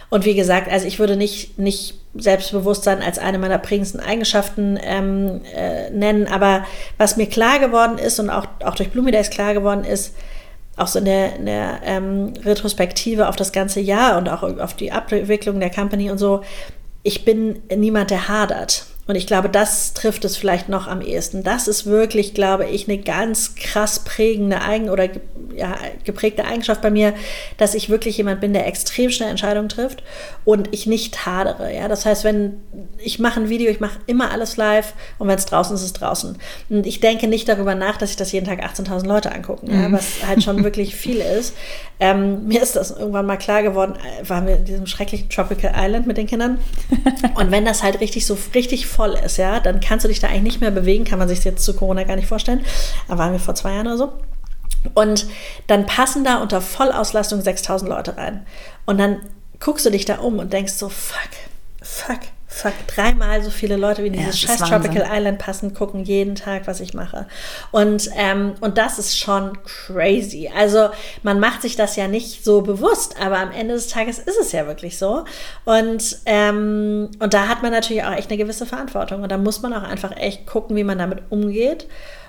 Und wie gesagt, also ich würde nicht, nicht Selbstbewusstsein als eine meiner prägendsten Eigenschaften ähm, äh, nennen, aber was mir klar geworden ist und auch, auch durch Bloomydays klar geworden ist, auch so in der, in der ähm, Retrospektive auf das ganze Jahr und auch auf die Abwicklung der Company und so, ich bin niemand, der hadert. Und ich glaube, das trifft es vielleicht noch am ehesten. Das ist wirklich, glaube ich, eine ganz krass prägende Eigen- oder ja, geprägte Eigenschaft bei mir, dass ich wirklich jemand bin, der extrem schnell Entscheidungen trifft und ich nicht hadere. Ja? Das heißt, wenn ich mache ein Video, ich mache immer alles live und wenn es draußen ist, ist es draußen. Und ich denke nicht darüber nach, dass sich das jeden Tag achtzehntausend Leute angucken, mhm. ja? Was halt schon wirklich viel ist. Ähm, mir ist das irgendwann mal klar geworden, waren wir in diesem schrecklichen Tropical Island mit den Kindern. Und wenn das halt richtig so richtig voll ist, ja, dann kannst du dich da eigentlich nicht mehr bewegen, kann man sich jetzt zu Corona gar nicht vorstellen. Da waren wir vor zwei Jahren oder so. Und dann passen da unter Vollauslastung sechstausend Leute rein. Und dann guckst du dich da um und denkst so, fuck, fuck, fuck, dreimal so viele Leute wie in dieses ja, scheiß Tropical Island passen, gucken jeden Tag, was ich mache. Und, ähm, und das ist schon crazy. Also man macht sich das ja nicht so bewusst, aber am Ende des Tages ist es ja wirklich so. Und, ähm, und da hat man natürlich auch echt eine gewisse Verantwortung. Und da muss man auch einfach echt gucken, wie man damit umgeht.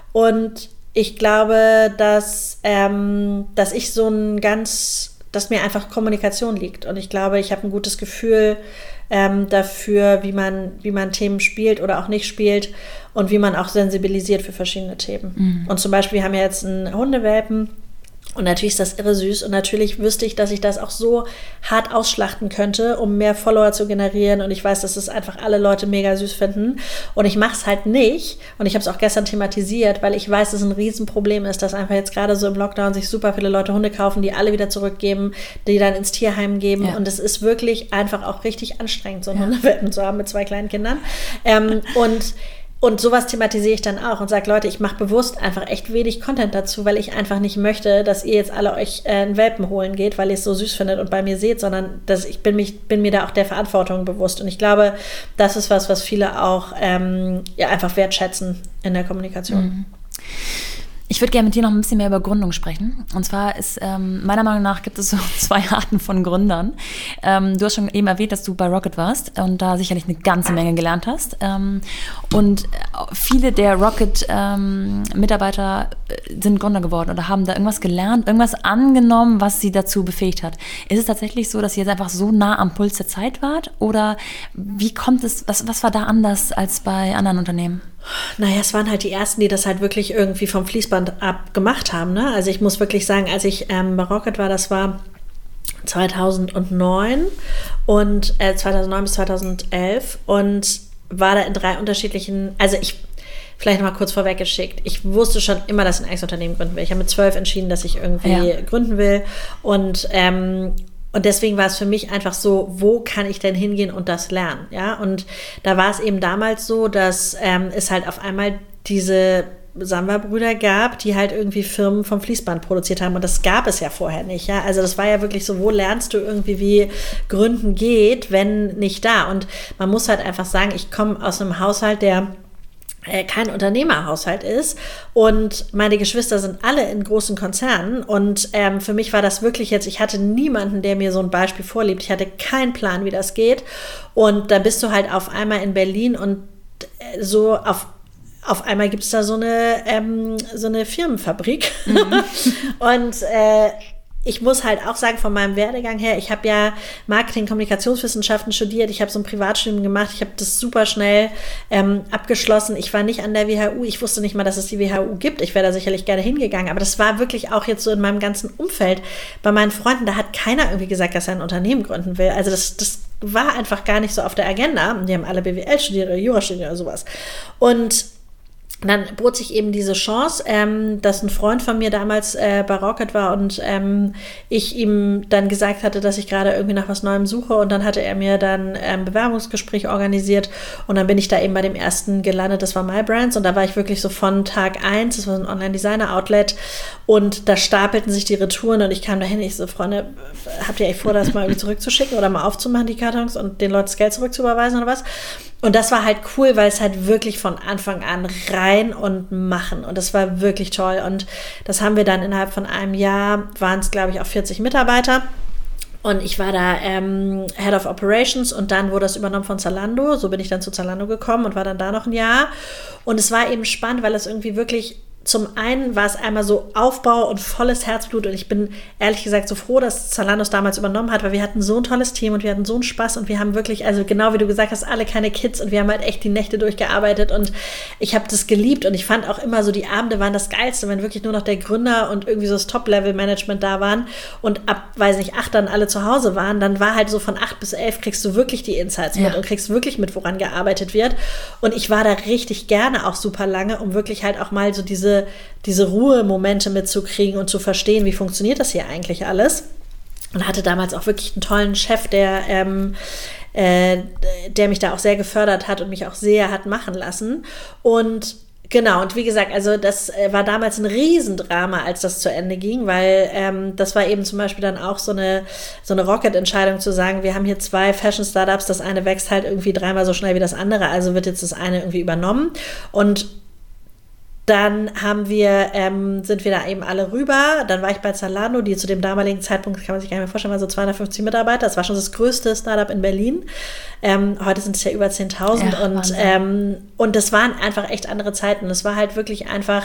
Und ich glaube, dass, ähm, dass ich so ein ganz, dass mir einfach Kommunikation liegt. Und ich glaube, ich habe ein gutes Gefühl ähm, dafür, wie man, wie man Themen spielt oder auch nicht spielt und wie man auch sensibilisiert für verschiedene Themen. Mhm. Und zum Beispiel, wir haben ja jetzt einen Hundewelpen. Und natürlich ist das irre süß und natürlich wüsste ich, dass ich das auch so hart ausschlachten könnte, um mehr Follower zu generieren und ich weiß, dass es einfach alle Leute mega süß finden und ich mache es halt nicht und ich habe es auch gestern thematisiert, weil ich weiß, dass es ein Riesenproblem ist, dass einfach jetzt gerade so im Lockdown sich super viele Leute Hunde kaufen, die alle wieder zurückgeben, die dann ins Tierheim geben ja. Und es ist wirklich einfach auch richtig anstrengend, so einen ja. Hundewelpen zu haben mit zwei kleinen Kindern ähm, und Und sowas thematisiere ich dann auch und sage, Leute, ich mache bewusst einfach echt wenig Content dazu, weil ich einfach nicht möchte, dass ihr jetzt alle euch äh, einen Welpen holen geht, weil ihr es so süß findet und bei mir seht, sondern dass ich bin, mich, bin mir da auch der Verantwortung bewusst. Und ich glaube, das ist was, was viele auch ähm, ja, einfach wertschätzen in der Kommunikation. Mhm. Ich würde gerne mit dir noch ein bisschen mehr über Gründung sprechen. Und zwar ist, ähm, meiner Meinung nach gibt es so zwei Arten von Gründern. Ähm, du hast schon eben erwähnt, dass du bei Rocket warst und da sicherlich eine ganze Menge gelernt hast. Ähm, und viele der Rocket-Mitarbeiter ähm, sind Gründer geworden oder haben da irgendwas gelernt, irgendwas angenommen, was sie dazu befähigt hat. Ist es tatsächlich so, dass ihr jetzt einfach so nah am Puls der Zeit wart? Oder wie kommt es, was, was war da anders als bei anderen Unternehmen? Naja, es waren halt die Ersten, die das halt wirklich irgendwie vom Fließband ab gemacht haben. Ne? Also ich muss wirklich sagen, als ich ähm, bei Rocket war, das war zweitausendneun und äh, zweitausendneun bis zweitausendelf und war da in drei unterschiedlichen, also ich, vielleicht noch mal kurz vorweggeschickt, ich wusste schon immer, dass ich ein eigenes Unternehmen gründen will. Ich habe mit zwölf entschieden, dass ich irgendwie ja. gründen will und ähm, Und deswegen war es für mich einfach so, wo kann ich denn hingehen und das lernen? Ja, und da war es eben damals so, dass ähm, es halt auf einmal diese Samba-Brüder gab, die halt irgendwie Firmen vom Fließband produziert haben. Und das gab es ja vorher nicht. Ja, also das war ja wirklich so, wo lernst du irgendwie, wie Gründen geht, wenn nicht da? Und man muss halt einfach sagen, ich komme aus einem Haushalt, der kein Unternehmerhaushalt ist und meine Geschwister sind alle in großen Konzernen und ähm, für mich war das wirklich jetzt, ich hatte niemanden, der mir so ein Beispiel vorlebt, ich hatte keinen Plan, wie das geht und da bist du halt auf einmal in Berlin und so auf auf einmal gibt es da so eine ähm, so eine Firmenfabrik mhm. und äh, ich muss halt auch sagen, von meinem Werdegang her, ich habe ja Marketing, Kommunikationswissenschaften studiert, ich habe so ein Privatstudium gemacht, ich habe das super schnell ähm, abgeschlossen. Ich war nicht an der W H U, ich wusste nicht mal, dass es die W H U gibt. Ich wäre da sicherlich gerne hingegangen, aber das war wirklich auch jetzt so in meinem ganzen Umfeld. Bei meinen Freunden, da hat keiner irgendwie gesagt, dass er ein Unternehmen gründen will. Also das, das war einfach gar nicht so auf der Agenda. Die haben alle B W L studiert oder Jura studiert oder sowas. Und dann bot sich eben diese Chance, ähm, dass ein Freund von mir damals äh, bei Rocket war und ähm, ich ihm dann gesagt hatte, dass ich gerade irgendwie nach was Neuem suche und dann hatte er mir dann ein ähm, Bewerbungsgespräch organisiert und dann bin ich da eben bei dem ersten gelandet, das war MyBrands und da war ich wirklich so von Tag eins, das war ein Online-Designer-Outlet und da stapelten sich die Retouren und ich kam dahin, ich so, Freunde, habt ihr echt vor, das mal irgendwie zurückzuschicken oder mal aufzumachen, die Kartons und den Leuten das Geld zurückzuüberweisen oder was? Und das war halt cool, weil es halt wirklich von Anfang an rein und machen. Und das war wirklich toll. Und das haben wir dann innerhalb von einem Jahr, waren es, glaube ich, auch vierzig Mitarbeiter. Und ich war da ähm, Head of Operations und dann wurde das übernommen von Zalando. So bin ich dann zu Zalando gekommen und war dann da noch ein Jahr. Und es war eben spannend, weil es irgendwie wirklich, zum einen war es einmal so Aufbau und volles Herzblut und ich bin ehrlich gesagt so froh, dass Zalando es damals übernommen hat, weil wir hatten so ein tolles Team und wir hatten so einen Spaß und wir haben wirklich, also genau wie du gesagt hast, alle keine Kids und wir haben halt echt die Nächte durchgearbeitet und ich habe das geliebt und ich fand auch immer so, die Abende waren das Geilste, wenn wirklich nur noch der Gründer und irgendwie so das Top-Level-Management da waren und ab, weiß nicht, acht dann alle zu Hause waren, dann war halt so von acht bis elf kriegst du wirklich die Insights ja. mit und kriegst wirklich mit, woran gearbeitet wird und ich war da richtig gerne auch super lange, um wirklich halt auch mal so diese diese Ruhemomente mitzukriegen und zu verstehen, wie funktioniert das hier eigentlich alles. Und hatte damals auch wirklich einen tollen Chef, der, ähm, äh, der mich da auch sehr gefördert hat und mich auch sehr hat machen lassen. Und genau, und wie gesagt, also das war damals ein Riesendrama, als das zu Ende ging, weil ähm, das war eben zum Beispiel dann auch so eine, so eine Rocket-Entscheidung zu sagen, wir haben hier zwei Fashion-Startups, das eine wächst halt irgendwie dreimal so schnell wie das andere, also wird jetzt das eine irgendwie übernommen. Und dann haben wir, ähm, sind wir da eben alle rüber. Dann war ich bei Zalando, die zu dem damaligen Zeitpunkt, kann man sich gar nicht mehr vorstellen, war so zweihundertfünfzig Mitarbeiter. Das war schon das größte Startup in Berlin. Ähm, heute sind es ja über zehntausend. Ja, und, ähm, und das waren einfach echt andere Zeiten. Es war halt wirklich einfach,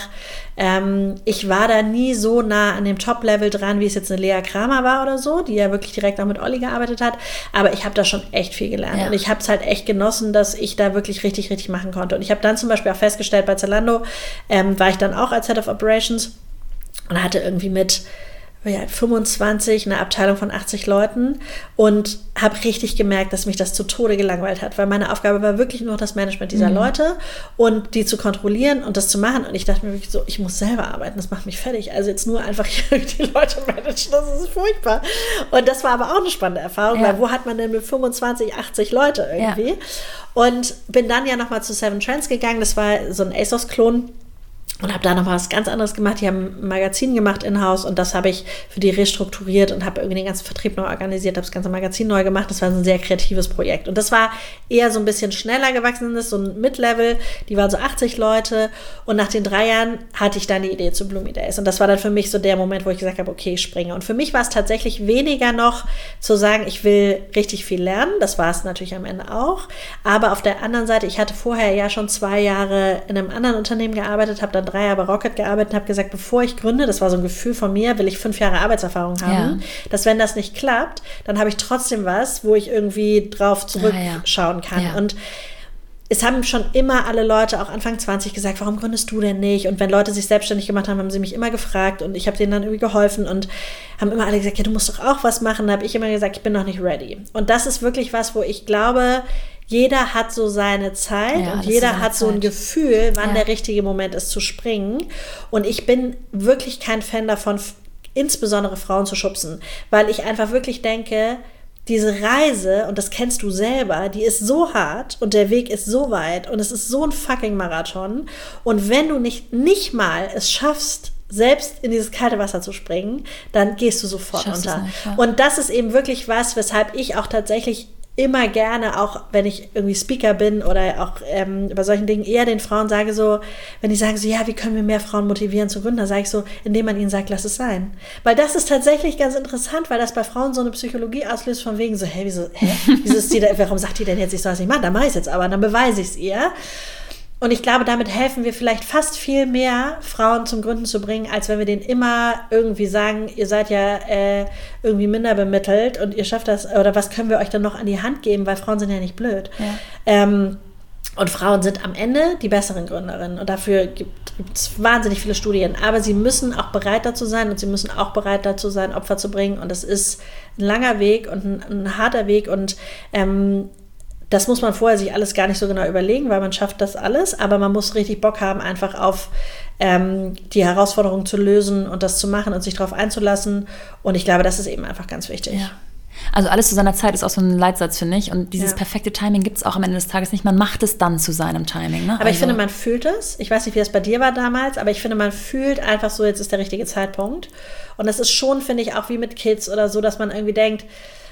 ähm, ich war da nie so nah an dem Top-Level dran, wie es jetzt eine Lea Kramer war oder so, die ja wirklich direkt auch mit Olli gearbeitet hat. Aber ich habe da schon echt viel gelernt. Ja. Und ich habe es halt echt genossen, dass ich da wirklich richtig, richtig machen konnte. Und ich habe dann zum Beispiel auch festgestellt bei Zalando, Ähm, war ich dann auch als Head of Operations und hatte irgendwie mit ja, fünfundzwanzig eine Abteilung von achtzig Leuten und habe richtig gemerkt, dass mich das zu Tode gelangweilt hat, weil meine Aufgabe war wirklich nur das Management dieser mhm. Leute und die zu kontrollieren und das zu machen und ich dachte mir wirklich so, ich muss selber arbeiten, das macht mich fertig, also jetzt nur einfach hier die Leute managen, das ist furchtbar und das war aber auch eine spannende Erfahrung, ja. weil wo hat man denn mit fünfundzwanzig, achtzig Leute irgendwie ja. und bin dann ja nochmal zu Seven Trends gegangen, das war so ein ASOS-Klon und habe da noch was ganz anderes gemacht. Die haben ein Magazin gemacht in-house und das habe ich für die restrukturiert und habe irgendwie den ganzen Vertrieb neu organisiert, habe das ganze Magazin neu gemacht. Das war ein sehr kreatives Projekt. Und das war eher so ein bisschen schneller gewachsenes, so ein Mid-Level. Die waren so achtzig Leute und nach den drei Jahren hatte ich dann die Idee zu Bloomie Days. Und das war dann für mich so der Moment, wo ich gesagt habe, okay, ich springe. Und für mich war es tatsächlich weniger noch zu sagen, ich will richtig viel lernen. Das war es natürlich am Ende auch. Aber auf der anderen Seite, ich hatte vorher ja schon zwei Jahre in einem anderen Unternehmen gearbeitet, habe dann drei Jahre bei Rocket gearbeitet und habe gesagt, bevor ich gründe, das war so ein Gefühl von mir, will ich fünf Jahre Arbeitserfahrung haben, ja. dass wenn das nicht klappt, dann habe ich trotzdem was, wo ich irgendwie drauf zurückschauen kann. Ja, ja. Und es haben schon immer alle Leute, auch Anfang zwanzig, gesagt, warum gründest du denn nicht? Und wenn Leute sich selbstständig gemacht haben, haben sie mich immer gefragt und ich habe denen dann irgendwie geholfen und haben immer alle gesagt, ja, du musst doch auch was machen. Da habe ich immer gesagt, ich bin noch nicht ready. Und das ist wirklich was, wo ich glaube, jeder hat so seine Zeit ja, und jeder hat Zeit. So ein Gefühl, wann ja. der richtige Moment ist zu springen. Und ich bin wirklich kein Fan davon, insbesondere Frauen zu schubsen, weil ich einfach wirklich denke, diese Reise, und das kennst du selber, die ist so hart und der Weg ist so weit und es ist so ein fucking Marathon. Und wenn du nicht, nicht mal es schaffst, selbst in dieses kalte Wasser zu springen, dann gehst du sofort Schaffst unter. Nicht, ja. Und das ist eben wirklich was, weshalb ich auch tatsächlich immer gerne, auch wenn ich irgendwie Speaker bin oder auch ähm, bei solchen Dingen eher den Frauen sage so, wenn die sagen so, ja, wie können wir mehr Frauen motivieren zu gründen, dann sage ich so, indem man ihnen sagt, lass es sein. Weil das ist tatsächlich ganz interessant, weil das bei Frauen so eine Psychologie auslöst von wegen so, hä, wieso, hä, wieso ist die da, warum sagt die denn jetzt, ich soll das nicht machen, dann mache ich es jetzt aber, dann beweise ich es ihr. Und ich glaube, damit helfen wir vielleicht fast viel mehr, Frauen zum Gründen zu bringen, als wenn wir denen immer irgendwie sagen, ihr seid ja äh, irgendwie minder bemittelt und ihr schafft das, oder was können wir euch dann noch an die Hand geben, weil Frauen sind ja nicht blöd. Ja. Ähm, und Frauen sind am Ende die besseren Gründerinnen und dafür gibt es wahnsinnig viele Studien, aber sie müssen auch bereit dazu sein und sie müssen auch bereit dazu sein, Opfer zu bringen und das ist ein langer Weg und ein, ein harter Weg und ähm, das muss man vorher sich alles gar nicht so genau überlegen, weil man schafft das alles, aber man muss richtig Bock haben, einfach auf ähm, die Herausforderung zu lösen und das zu machen und sich darauf einzulassen. Und ich glaube, das ist eben einfach ganz wichtig. Ja. Also alles zu seiner Zeit ist auch so ein Leitsatz, finde ich. Und dieses ja. perfekte Timing gibt es auch am Ende des Tages nicht. Man macht es dann zu seinem Timing. Ne? Aber also. Ich finde, man fühlt es. Ich weiß nicht, wie das bei dir war damals, aber ich finde, man fühlt einfach so, jetzt ist der richtige Zeitpunkt. Und das ist schon, finde ich, auch wie mit Kids oder so, dass man irgendwie denkt,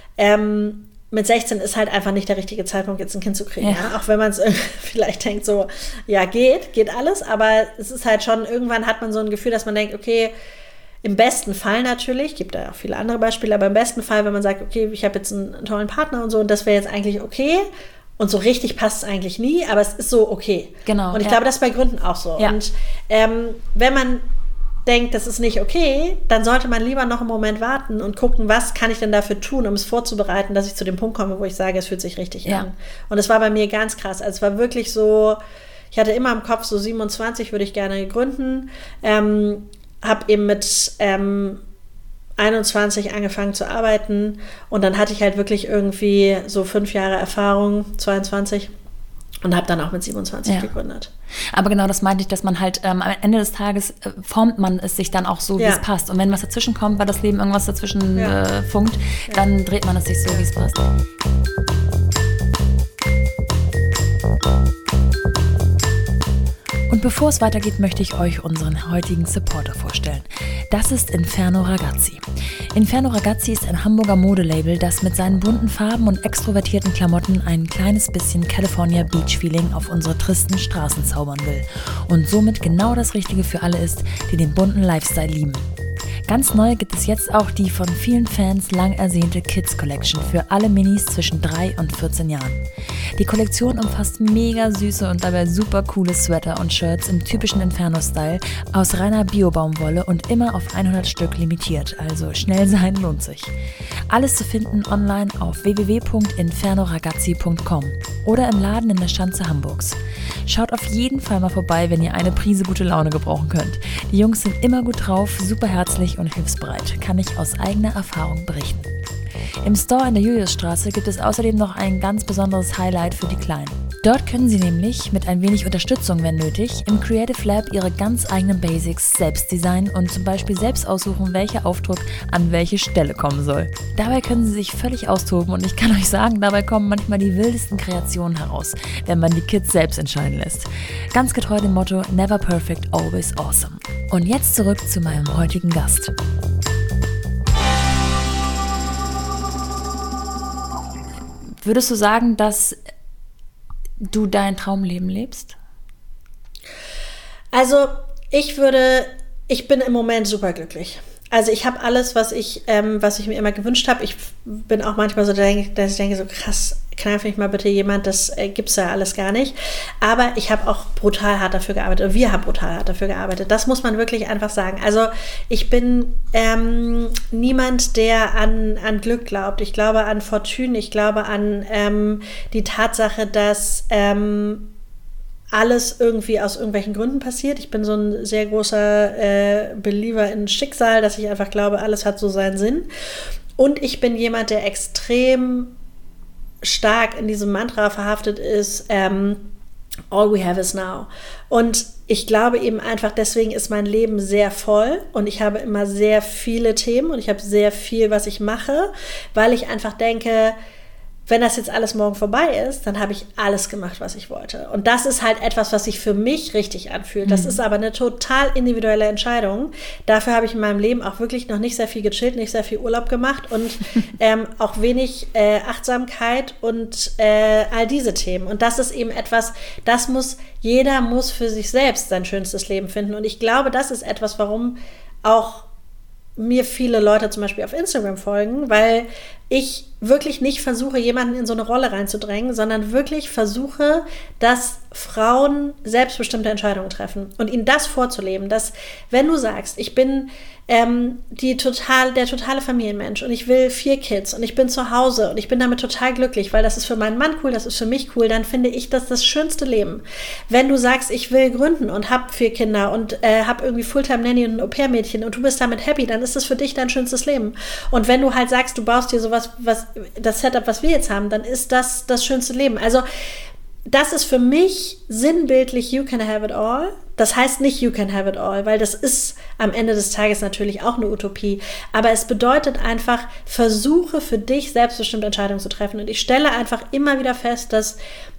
ähm, mit sechzehn ist halt einfach nicht der richtige Zeitpunkt, jetzt ein Kind zu kriegen. Ja. Ja? Auch wenn man es vielleicht denkt so, ja, geht, geht alles. Aber es ist halt schon, irgendwann hat man so ein Gefühl, dass man denkt, okay, Im besten Fall natürlich, gibt da auch viele andere Beispiele, aber im besten Fall, wenn man sagt, okay, ich habe jetzt einen tollen Partner und so und das wäre jetzt eigentlich okay und so richtig passt es eigentlich nie, aber es ist so okay. Genau. Und ich ja. glaube, das ist bei Gründen auch so. Ja. Und ähm, wenn man denkt, das ist nicht okay, dann sollte man lieber noch einen Moment warten und gucken, was kann ich denn dafür tun, um es vorzubereiten, dass ich zu dem Punkt komme, wo ich sage, es fühlt sich richtig ja. an. Und es war bei mir ganz krass. Also es war wirklich so, ich hatte immer im Kopf, so siebenundzwanzig würde ich gerne gründen, ähm, habe eben mit ähm, einundzwanzig angefangen zu arbeiten und dann hatte ich halt wirklich irgendwie so fünf Jahre Erfahrung, zweiundzwanzig, und habe dann auch mit siebenundzwanzig ja. gegründet. Aber genau das meinte ich, dass man halt ähm, am Ende des Tages äh, formt man es sich dann auch so, wie ja. es passt. Und wenn was dazwischen kommt, weil das Leben irgendwas dazwischen ja. äh, funkt, ja. dann dreht man es sich so, wie es passt. Und bevor es weitergeht, möchte ich euch unseren heutigen Supporter vorstellen. Das ist Inferno Ragazzi. Inferno Ragazzi ist ein Hamburger Modelabel, das mit seinen bunten Farben und extrovertierten Klamotten ein kleines bisschen California Beach Feeling auf unsere tristen Straßen zaubern will. Und somit genau das Richtige für alle ist, die den bunten Lifestyle lieben. Ganz neu gibt es jetzt auch die von vielen Fans lang ersehnte Kids Collection für alle Minis zwischen drei und vierzehn Jahren. Die Kollektion umfasst mega süße und dabei super coole Sweater und Shirts im typischen Inferno-Style aus reiner Bio-Baumwolle und immer auf hundert Stück limitiert, also schnell sein lohnt sich. Alles zu finden online auf w w w punkt inferno ragazzi punkt com oder im Laden in der Schanze Hamburgs. Schaut auf jeden Fall mal vorbei, wenn ihr eine Prise gute Laune gebrauchen könnt. Die Jungs sind immer gut drauf, super herzlich und hilfsbereit, kann ich aus eigener Erfahrung berichten. Im Store in der Juliusstraße gibt es außerdem noch ein ganz besonderes Highlight für die Kleinen. Dort können sie nämlich, mit ein wenig Unterstützung wenn nötig, im Creative Lab ihre ganz eigenen Basics selbst designen und zum Beispiel selbst aussuchen, welcher Aufdruck an welche Stelle kommen soll. Dabei können sie sich völlig austoben und ich kann euch sagen, dabei kommen manchmal die wildesten Kreationen heraus, wenn man die Kids selbst entscheiden lässt. Ganz getreu dem Motto Never Perfect, Always Awesome. Und jetzt zurück zu meinem heutigen Gast. Würdest du sagen, dass du dein Traumleben lebst? Also ich würde, ich bin im Moment super glücklich. Also ich habe alles, was ich, ähm, was ich mir immer gewünscht habe. Ich bin auch manchmal so, dass ich denke, so krass, kneif mich mal bitte jemand, das äh, gibt's ja alles gar nicht. Aber ich habe auch brutal hart dafür gearbeitet. Wir haben brutal hart dafür gearbeitet. Das muss man wirklich einfach sagen. Also ich bin ähm, niemand, der an, an Glück glaubt. Ich glaube an Fortune. Ich glaube an ähm, die Tatsache, dass ähm, alles irgendwie aus irgendwelchen Gründen passiert. Ich bin so ein sehr großer äh, Believer in Schicksal, dass ich einfach glaube, alles hat so seinen Sinn. Und ich bin jemand, der extrem stark in diesem Mantra verhaftet ist, ähm, all we have is now. Und ich glaube eben einfach, deswegen ist mein Leben sehr voll und ich habe immer sehr viele Themen und ich habe sehr viel, was ich mache, weil ich einfach denke, wenn das jetzt alles morgen vorbei ist, dann habe ich alles gemacht, was ich wollte. Und das ist halt etwas, was sich für mich richtig anfühlt. Das mhm. ist aber eine total individuelle Entscheidung. Dafür habe ich in meinem Leben auch wirklich noch nicht sehr viel gechillt, nicht sehr viel Urlaub gemacht und ähm, auch wenig äh, Achtsamkeit und äh, all diese Themen. Und das ist eben etwas, das muss, jeder muss für sich selbst sein schönstes Leben finden. Und ich glaube, das ist etwas, warum auch mir viele Leute zum Beispiel auf Instagram folgen, weil ich wirklich nicht versuche, jemanden in so eine Rolle reinzudrängen, sondern wirklich versuche, dass Frauen selbstbestimmte Entscheidungen treffen und ihnen das vorzuleben, dass wenn du sagst, ich bin ähm, die total, der totale Familienmensch und ich will vier Kids und ich bin zu Hause und ich bin damit total glücklich, weil das ist für meinen Mann cool, das ist für mich cool, dann finde ich das das schönste Leben. Wenn du sagst, ich will gründen und habe vier Kinder und äh, habe irgendwie Fulltime-Nanny und ein Au-pair-Mädchen und du bist damit happy, dann ist das für dich dein schönstes Leben. Und wenn du halt sagst, du baust dir sowas, was das Setup, was wir jetzt haben, dann ist das das schönste Leben. Also das ist für mich sinnbildlich you can have it all. Das heißt nicht you can have it all, weil das ist am Ende des Tages natürlich auch eine Utopie. Aber es bedeutet einfach, versuche für dich selbstbestimmte Entscheidungen zu treffen. Und ich stelle einfach immer wieder fest, dass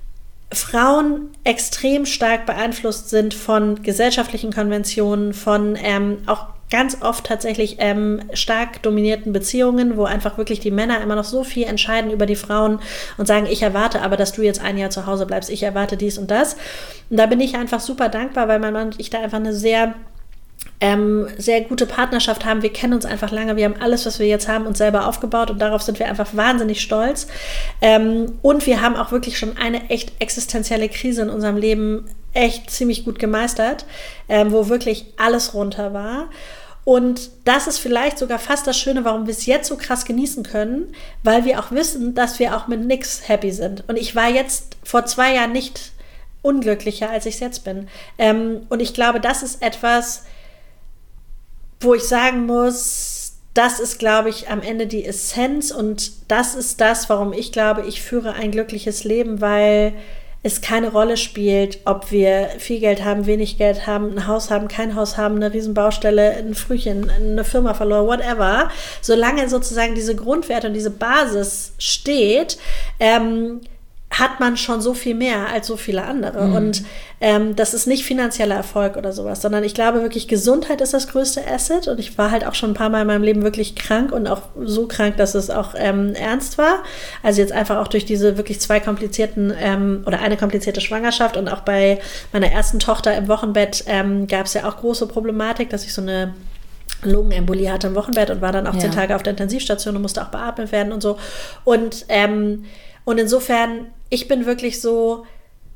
Frauen extrem stark beeinflusst sind von gesellschaftlichen Konventionen, von ähm, auch ganz oft tatsächlich ähm, stark dominierten Beziehungen, wo einfach wirklich die Männer immer noch so viel entscheiden über die Frauen und sagen, ich erwarte aber, dass du jetzt ein Jahr zu Hause bleibst, ich erwarte dies und das. Und da bin ich einfach super dankbar, weil mein Mann und ich da einfach eine sehr ähm, sehr gute Partnerschaft haben. Wir kennen uns einfach lange. Wir haben alles, was wir jetzt haben, uns selber aufgebaut und darauf sind wir einfach wahnsinnig stolz. Ähm, und wir haben auch wirklich schon eine echt existenzielle Krise in unserem Leben echt ziemlich gut gemeistert, ähm, wo wirklich alles runter war. Und das ist vielleicht sogar fast das Schöne, warum wir es jetzt so krass genießen können, weil wir auch wissen, dass wir auch mit nix happy sind. Und ich war jetzt vor zwei Jahren nicht unglücklicher, als ich es jetzt bin. Ähm, und ich glaube, das ist etwas, wo ich sagen muss, das ist, glaube ich, am Ende die Essenz. Und das ist das, warum ich glaube, ich führe ein glückliches Leben, weil es keine Rolle spielt, ob wir viel Geld haben, wenig Geld haben, ein Haus haben, kein Haus haben, eine Riesenbaustelle, ein Frühchen, eine Firma verloren, whatever. Solange sozusagen diese Grundwerte und diese Basis steht, ähm, hat man schon so viel mehr als so viele andere. Mhm. Und ähm, das ist nicht finanzieller Erfolg oder sowas, sondern ich glaube wirklich, Gesundheit ist das größte Asset. Und ich war halt auch schon ein paar Mal in meinem Leben wirklich krank und auch so krank, dass es auch ähm, ernst war. Also jetzt einfach auch durch diese wirklich zwei komplizierten ähm, oder eine komplizierte Schwangerschaft und auch bei meiner ersten Tochter im Wochenbett ähm, gab es ja auch große Problematik, dass ich so eine Lungenembolie hatte im Wochenbett und war dann auch ja. zehn Tage auf der Intensivstation und musste auch beatmet werden und so. Und ähm, Und insofern, ich bin wirklich so,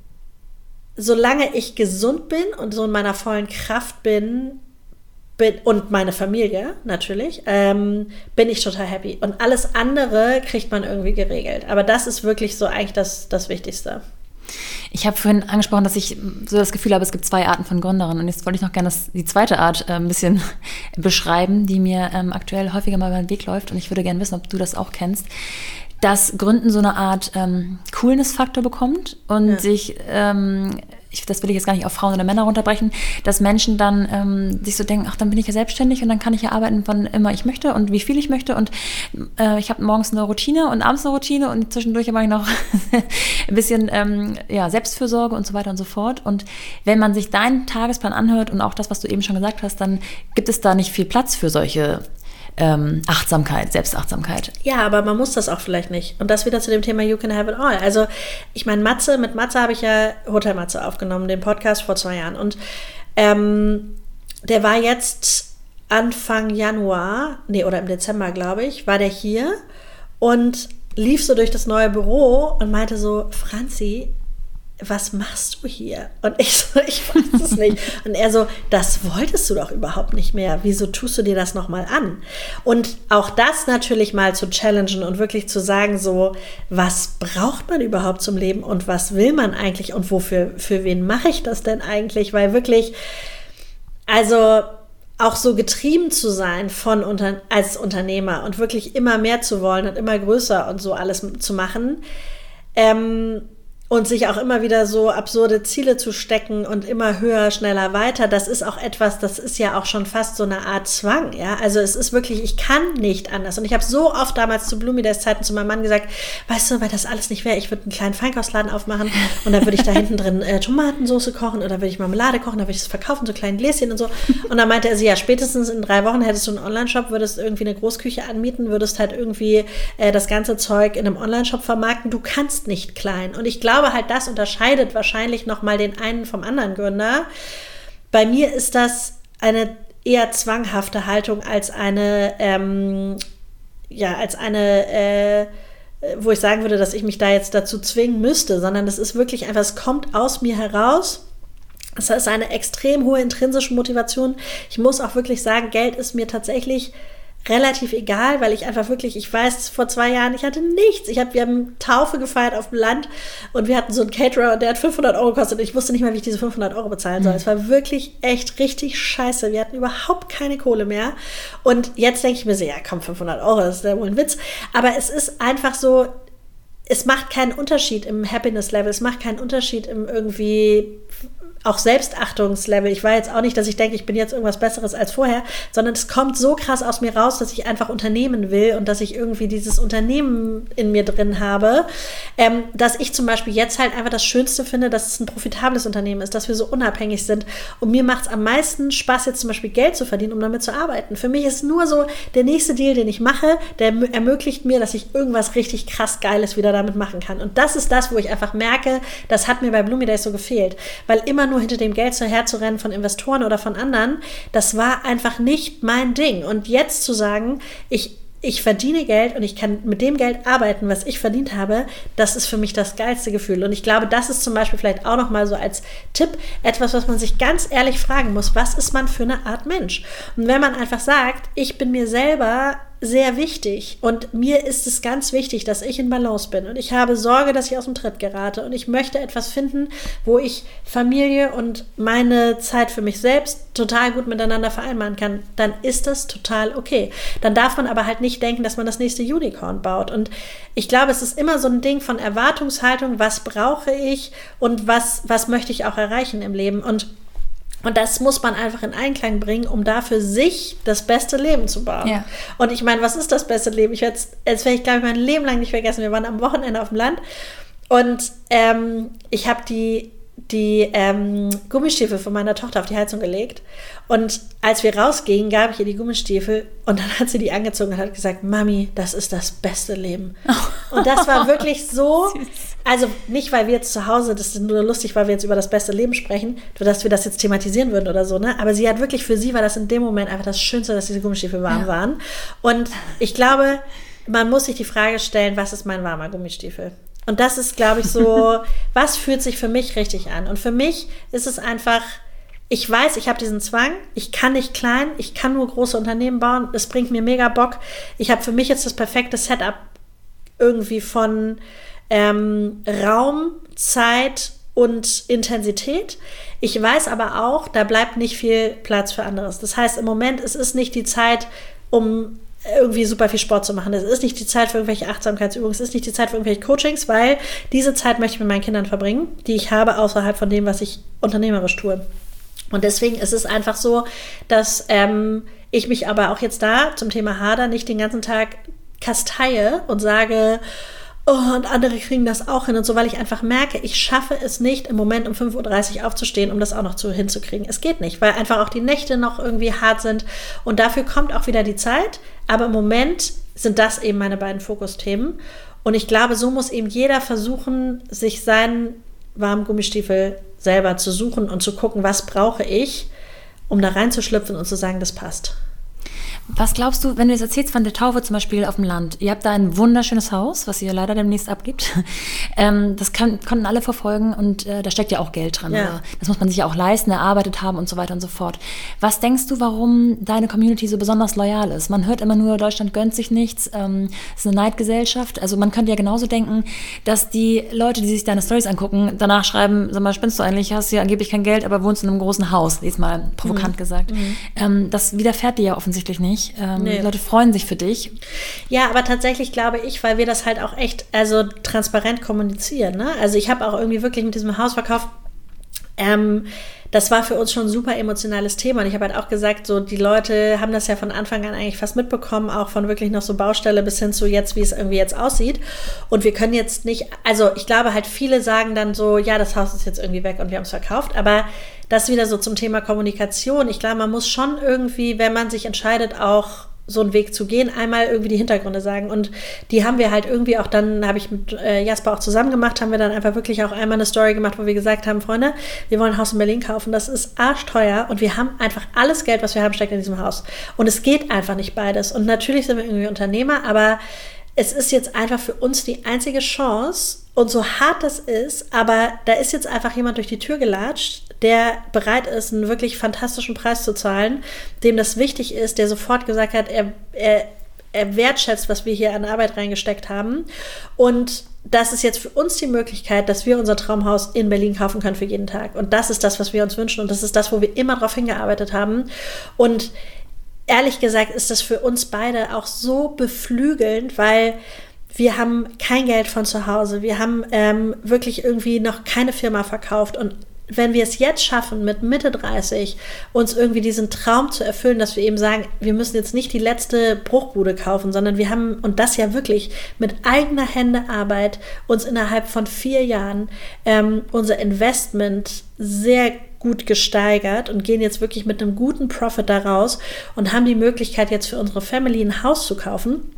solange ich gesund bin und so in meiner vollen Kraft bin, bin und meine Familie natürlich, ähm, bin ich total happy. Und alles andere kriegt man irgendwie geregelt. Aber das ist wirklich so eigentlich das, das Wichtigste. Ich habe vorhin angesprochen, dass ich so das Gefühl habe, es gibt zwei Arten von Gründerinnen. Und jetzt wollte ich noch gerne das, die zweite Art äh, ein bisschen beschreiben, die mir ähm, aktuell häufiger mal über den Weg läuft. Und ich würde gerne wissen, ob du das auch kennst. Dass Gründen so eine Art ähm, Coolness-Faktor bekommt und ja. sich, ähm, ich, das will ich jetzt gar nicht auf Frauen oder Männer runterbrechen, dass Menschen dann ähm, sich so denken, ach, dann bin ich ja selbstständig und dann kann ich ja arbeiten, wann immer ich möchte und wie viel ich möchte und äh, ich habe morgens eine Routine und abends eine Routine und zwischendurch mache ich noch ein bisschen ähm, ja, Selbstfürsorge und so weiter und so fort. Und wenn man sich deinen Tagesplan anhört und auch das, was du eben schon gesagt hast, dann gibt es da nicht viel Platz für solche Ähm, Achtsamkeit, Selbstachtsamkeit. Ja, aber man muss das auch vielleicht nicht. Und das wieder zu dem Thema You Can Have It All. Also ich meine, Matze, mit Matze habe ich ja Hotel Matze aufgenommen, den Podcast vor zwei Jahren. Und ähm, der war jetzt Anfang Januar, nee, oder im Dezember, glaube ich, war der hier und lief so durch das neue Büro und meinte so, Franzi, was machst du hier? Und ich so, ich weiß es nicht. Und er so, das wolltest du doch überhaupt nicht mehr. Wieso tust du dir das nochmal an? Und auch das natürlich mal zu challengen und wirklich zu sagen, so, was braucht man überhaupt zum Leben und was will man eigentlich und wofür, für wen mache ich das denn eigentlich? Weil wirklich, also auch so getrieben zu sein von unter, als Unternehmer und wirklich immer mehr zu wollen und immer größer und so alles zu machen, ähm, und sich auch immer wieder so absurde Ziele zu stecken und immer höher, schneller, weiter, das ist auch etwas, das ist ja auch schon fast so eine Art Zwang, ja, also es ist wirklich, ich kann nicht anders und ich habe so oft damals zu Bloomydays Zeiten zu meinem Mann gesagt, weißt du, weil das alles nicht wäre, ich würde einen kleinen Feinkostladen aufmachen und dann würde ich da hinten drin äh, Tomatensauce kochen oder würde ich Marmelade kochen, dann würde ich es verkaufen, so kleine Gläschen und so und dann meinte er, ja, spätestens in drei Wochen hättest du einen Online-Shop, würdest irgendwie eine Großküche anmieten, würdest halt irgendwie äh, das ganze Zeug in einem Online-Shop vermarkten, du kannst nicht klein und ich glaube, Ich glaube halt, das unterscheidet wahrscheinlich nochmal den einen vom anderen Gründer. Bei mir ist das eine eher zwanghafte Haltung als eine, ähm, ja, als eine, äh, wo ich sagen würde, dass ich mich da jetzt dazu zwingen müsste, sondern das ist wirklich einfach, es kommt aus mir heraus. Es ist eine extrem hohe intrinsische Motivation. Ich muss auch wirklich sagen, Geld ist mir tatsächlich relativ egal, weil ich einfach wirklich, ich weiß, vor zwei Jahren, ich hatte nichts. Ich hab, wir haben Taufe gefeiert auf dem Land und wir hatten so einen Caterer und der hat fünfhundert Euro gekostet und ich wusste nicht mal, wie ich diese fünfhundert Euro bezahlen soll. Mhm. Es war wirklich echt richtig scheiße. Wir hatten überhaupt keine Kohle mehr und jetzt denke ich mir so, ja komm, fünfhundert Euro, das ist ja wohl ein Witz. Aber es ist einfach so, es macht keinen Unterschied im Happiness-Level, es macht keinen Unterschied im irgendwie auch Selbstachtungslevel. Ich war jetzt auch nicht, dass ich denke, ich bin jetzt irgendwas Besseres als vorher, sondern es kommt so krass aus mir raus, dass ich einfach Unternehmen will und dass ich irgendwie dieses Unternehmen in mir drin habe, ähm, dass ich zum Beispiel jetzt halt einfach das Schönste finde, dass es ein profitables Unternehmen ist, dass wir so unabhängig sind und mir macht es am meisten Spaß, jetzt zum Beispiel Geld zu verdienen, um damit zu arbeiten. Für mich ist nur so, der nächste Deal, den ich mache, der m- ermöglicht mir, dass ich irgendwas richtig krass Geiles wieder damit machen kann. Und das ist das, wo ich einfach merke, das hat mir bei Bloomydays so gefehlt, weil immer nur nur hinter dem Geld herzurennen von Investoren oder von anderen, das war einfach nicht mein Ding. Und jetzt zu sagen, ich Ich verdiene Geld und ich kann mit dem Geld arbeiten, was ich verdient habe, das ist für mich das geilste Gefühl. Und ich glaube, das ist zum Beispiel vielleicht auch nochmal so als Tipp etwas, was man sich ganz ehrlich fragen muss. Was ist man für eine Art Mensch? Und wenn man einfach sagt, ich bin mir selber sehr wichtig und mir ist es ganz wichtig, dass ich in Balance bin und ich habe Sorge, dass ich aus dem Tritt gerate und ich möchte etwas finden, wo ich Familie und meine Zeit für mich selbst total gut miteinander vereinbaren kann, dann ist das total okay. Dann darf man aber halt nicht denken, dass man das nächste Unicorn baut. Und ich glaube, es ist immer so ein Ding von Erwartungshaltung, was brauche ich und was, was möchte ich auch erreichen im Leben. Und Und das muss man einfach in Einklang bringen, um da für sich das beste Leben zu bauen. Ja. Und ich meine, was ist das beste Leben? Ich werde es, werde ich glaube ich mein Leben lang nicht vergessen. Wir waren am Wochenende auf dem Land und ähm, ich habe die, die ähm, Gummistiefel von meiner Tochter auf die Heizung gelegt. Und als wir rausgingen, gab ich ihr die Gummistiefel und dann hat sie die angezogen und hat gesagt, Mami, das ist das beste Leben. Oh. Und das war wirklich so, also nicht, weil wir jetzt zu Hause, das ist nur lustig, weil wir jetzt über das beste Leben sprechen, dass wir das jetzt thematisieren würden oder so, ne? Aber sie hat wirklich, für sie war das in dem Moment einfach das Schönste, dass diese Gummistiefel warm ja. waren. Und ich glaube, man muss sich die Frage stellen, was ist mein warmer Gummistiefel? Und das ist, glaube ich, so, was fühlt sich für mich richtig an? Und für mich ist es einfach, ich weiß, ich habe diesen Zwang, ich kann nicht klein, ich kann nur große Unternehmen bauen, es bringt mir mega Bock. Ich habe für mich jetzt das perfekte Setup irgendwie von ähm, Raum, Zeit und Intensität. Ich weiß aber auch, da bleibt nicht viel Platz für anderes. Das heißt, im Moment, es ist nicht die Zeit, um irgendwie super viel Sport zu machen. Es ist nicht die Zeit für irgendwelche Achtsamkeitsübungen, es ist nicht die Zeit für irgendwelche Coachings, weil diese Zeit möchte ich mit meinen Kindern verbringen, die ich habe außerhalb von dem, was ich unternehmerisch tue. Und deswegen ist es einfach so, dass ähm, ich mich aber auch jetzt da zum Thema Hader nicht den ganzen Tag kasteie und sage, oh, und andere kriegen das auch hin und so, weil ich einfach merke, ich schaffe es nicht, im Moment um fünf Uhr dreißig aufzustehen, um das auch noch zu, hinzukriegen. Es geht nicht, weil einfach auch die Nächte noch irgendwie hart sind und dafür kommt auch wieder die Zeit, aber im Moment sind das eben meine beiden Fokusthemen und ich glaube, so muss eben jeder versuchen, sich seinen warmen Gummistiefel selber zu suchen und zu gucken, was brauche ich, um da reinzuschlüpfen und zu sagen, das passt. Was glaubst du, wenn du jetzt erzählst von der Taufe zum Beispiel auf dem Land? Ihr habt da ein wunderschönes Haus, was ihr leider demnächst abgibt. Ähm, das kann, konnten alle verfolgen und äh, da steckt ja auch Geld drin. Ja. Das muss man sich ja auch leisten, erarbeitet haben und so weiter und so fort. Was denkst du, warum deine Community so besonders loyal ist? Man hört immer nur, Deutschland gönnt sich nichts, ähm, es ist eine Neidgesellschaft. Also man könnte ja genauso denken, dass die Leute, die sich deine Storys angucken, danach schreiben, sag mal, spinnst du eigentlich, hast ja angeblich kein Geld, aber wohnst in einem großen Haus, diesmal provokant mhm. gesagt. Mhm. Ähm, das widerfährt dir ja offensichtlich nicht. Ähm, nee. Die Leute freuen sich für dich. Ja, aber tatsächlich glaube ich, weil wir das halt auch echt also transparent kommunizieren. Ne? Also ich habe auch irgendwie wirklich mit diesem Hausverkauf, ähm, das war für uns schon ein super emotionales Thema. Und ich habe halt auch gesagt, so die Leute haben das ja von Anfang an eigentlich fast mitbekommen, auch von wirklich noch so Baustelle bis hin zu jetzt, wie es irgendwie jetzt aussieht. Und wir können jetzt nicht, also ich glaube halt, viele sagen dann so, ja, das Haus ist jetzt irgendwie weg und wir haben es verkauft. Aber das wieder so zum Thema Kommunikation. Ich glaube, man muss schon irgendwie, wenn man sich entscheidet, auch so einen Weg zu gehen, einmal irgendwie die Hintergründe sagen. Und die haben wir halt irgendwie auch dann, habe ich mit äh, Jasper auch zusammen gemacht, haben wir dann einfach wirklich auch einmal eine Story gemacht, wo wir gesagt haben, Freunde, wir wollen ein Haus in Berlin kaufen, das ist arschteuer und wir haben einfach alles Geld, was wir haben, steckt in diesem Haus. Und es geht einfach nicht beides. Und natürlich sind wir irgendwie Unternehmer, aber es ist jetzt einfach für uns die einzige Chance, und so hart das ist, aber da ist jetzt einfach jemand durch die Tür gelatscht, der bereit ist, einen wirklich fantastischen Preis zu zahlen, dem das wichtig ist, der sofort gesagt hat, er, er, er wertschätzt, was wir hier an Arbeit reingesteckt haben. Und das ist jetzt für uns die Möglichkeit, dass wir unser Traumhaus in Berlin kaufen können für jeden Tag. Und das ist das, was wir uns wünschen. Und das ist das, wo wir immer drauf hingearbeitet haben. Und ehrlich gesagt ist das für uns beide auch so beflügelnd, weil wir haben kein Geld von zu Hause. Wir haben ähm, wirklich irgendwie noch keine Firma verkauft. Und wenn wir es jetzt schaffen, mit Mitte dreißig uns irgendwie diesen Traum zu erfüllen, dass wir eben sagen, wir müssen jetzt nicht die letzte Bruchbude kaufen, sondern wir haben, und das ja wirklich mit eigener Hände Arbeit, uns innerhalb von vier Jahren ähm, unser Investment sehr gut gesteigert und gehen jetzt wirklich mit einem guten Profit da raus und haben die Möglichkeit, jetzt für unsere Family ein Haus zu kaufen.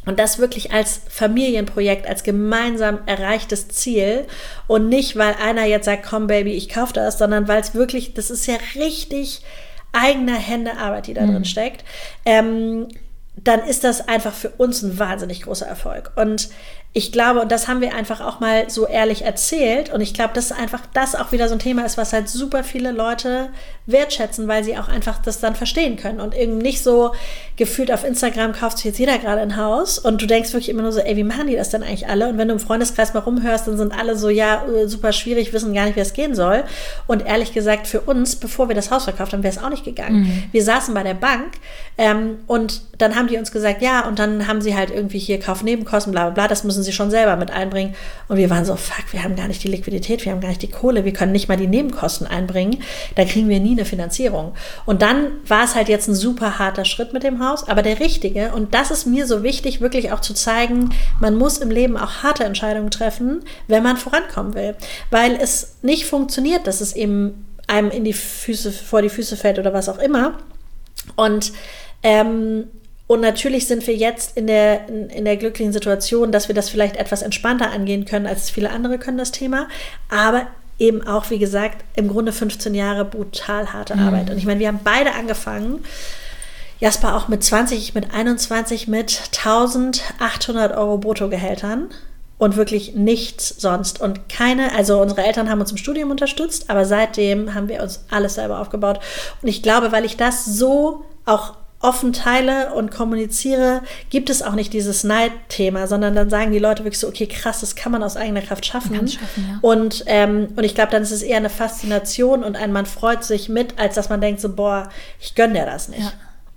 Und das wirklich als Familienprojekt, als gemeinsam erreichtes Ziel und nicht, weil einer jetzt sagt, komm Baby, ich kaufe das, sondern weil es wirklich, das ist ja richtig eigener Hände Arbeit, die da mhm. drin steckt, ähm, dann ist das einfach für uns ein wahnsinnig großer Erfolg. Und ich glaube, und das haben wir einfach auch mal so ehrlich erzählt, und ich glaube, dass einfach das auch wieder so ein Thema ist, was halt super viele Leute wertschätzen, weil sie auch einfach das dann verstehen können und eben nicht so gefühlt auf Instagram kauft sich jetzt jeder gerade ein Haus und du denkst wirklich immer nur so, ey, wie machen die das denn eigentlich alle? Und wenn du im Freundeskreis mal rumhörst, dann sind alle so, ja, super schwierig, wissen gar nicht, wie es gehen soll. Und ehrlich gesagt, für uns, bevor wir das Haus verkauft haben, wäre es auch nicht gegangen. Mhm. Wir saßen bei der Bank ähm, und dann haben die uns gesagt, ja, und dann haben sie halt irgendwie hier Kaufnebenkosten, bla bla bla, das müssen sie schon selber mit einbringen. Und wir waren so, fuck, wir haben gar nicht die Liquidität, wir haben gar nicht die Kohle, wir können nicht mal die Nebenkosten einbringen, da kriegen wir nie eine Finanzierung. Und dann war es halt jetzt ein super harter Schritt mit dem Haus, aber der richtige. Und das ist mir so wichtig, wirklich auch zu zeigen, man muss im Leben auch harte Entscheidungen treffen, wenn man vorankommen will. Weil es nicht funktioniert, dass es eben einem in die Füße, vor die Füße fällt oder was auch immer. Und ähm, Und natürlich sind wir jetzt in der, in, in der glücklichen Situation, dass wir das vielleicht etwas entspannter angehen können, als viele andere können, das Thema. Aber eben auch, wie gesagt, im Grunde fünfzehn Jahre brutal harte mhm. Arbeit. Und ich meine, wir haben beide angefangen, Jasper auch mit zwanzig, ich mit einundzwanzig, mit eintausendachthundert Euro Bruttogehältern. Und wirklich nichts sonst. Und keine, also unsere Eltern haben uns im Studium unterstützt, aber seitdem haben wir uns alles selber aufgebaut. Und ich glaube, weil ich das so auch offen teile und kommuniziere, gibt es auch nicht dieses Neidthema, sondern dann sagen die Leute wirklich so, okay, krass, das kann man aus eigener Kraft schaffen. Man schaffen, ja. Und, ähm, und ich glaube, dann ist es eher eine Faszination und ein, man freut sich mit, als dass man denkt so, boah, ich gönne dir das nicht. Ja.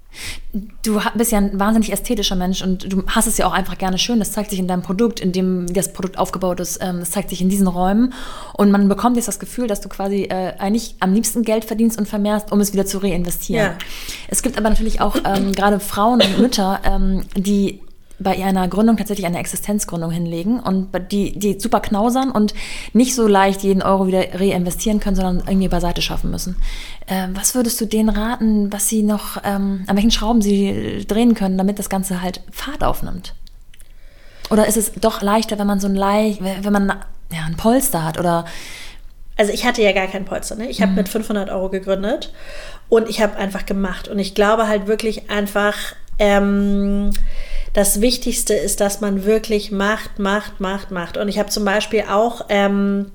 Du bist ja ein wahnsinnig ästhetischer Mensch und du hast es ja auch einfach gerne schön. Das zeigt sich in deinem Produkt, in dem das Produkt aufgebaut ist. Das zeigt sich in diesen Räumen. Und man bekommt jetzt das Gefühl, dass du quasi äh, eigentlich am liebsten Geld verdienst und vermehrst, um es wieder zu reinvestieren. Ja. Es gibt aber natürlich auch ähm, gerade Frauen und Mütter, ähm, die bei einer Gründung tatsächlich eine Existenzgründung hinlegen und die, die super knausern und nicht so leicht jeden Euro wieder reinvestieren können, sondern irgendwie beiseite schaffen müssen. Ähm, was würdest du denen raten, was sie noch, ähm, an welchen Schrauben sie drehen können, damit das Ganze halt Fahrt aufnimmt? Oder ist es doch leichter, wenn man so ein leicht, wenn man ja, ein Polster hat oder... Also ich hatte ja gar kein Polster, ne? Ich habe mhm. mit fünfhundert Euro gegründet und ich habe einfach gemacht. Und ich glaube halt wirklich einfach... Ähm, das Wichtigste ist, dass man wirklich macht, macht, macht, macht. Und ich habe zum Beispiel auch ähm,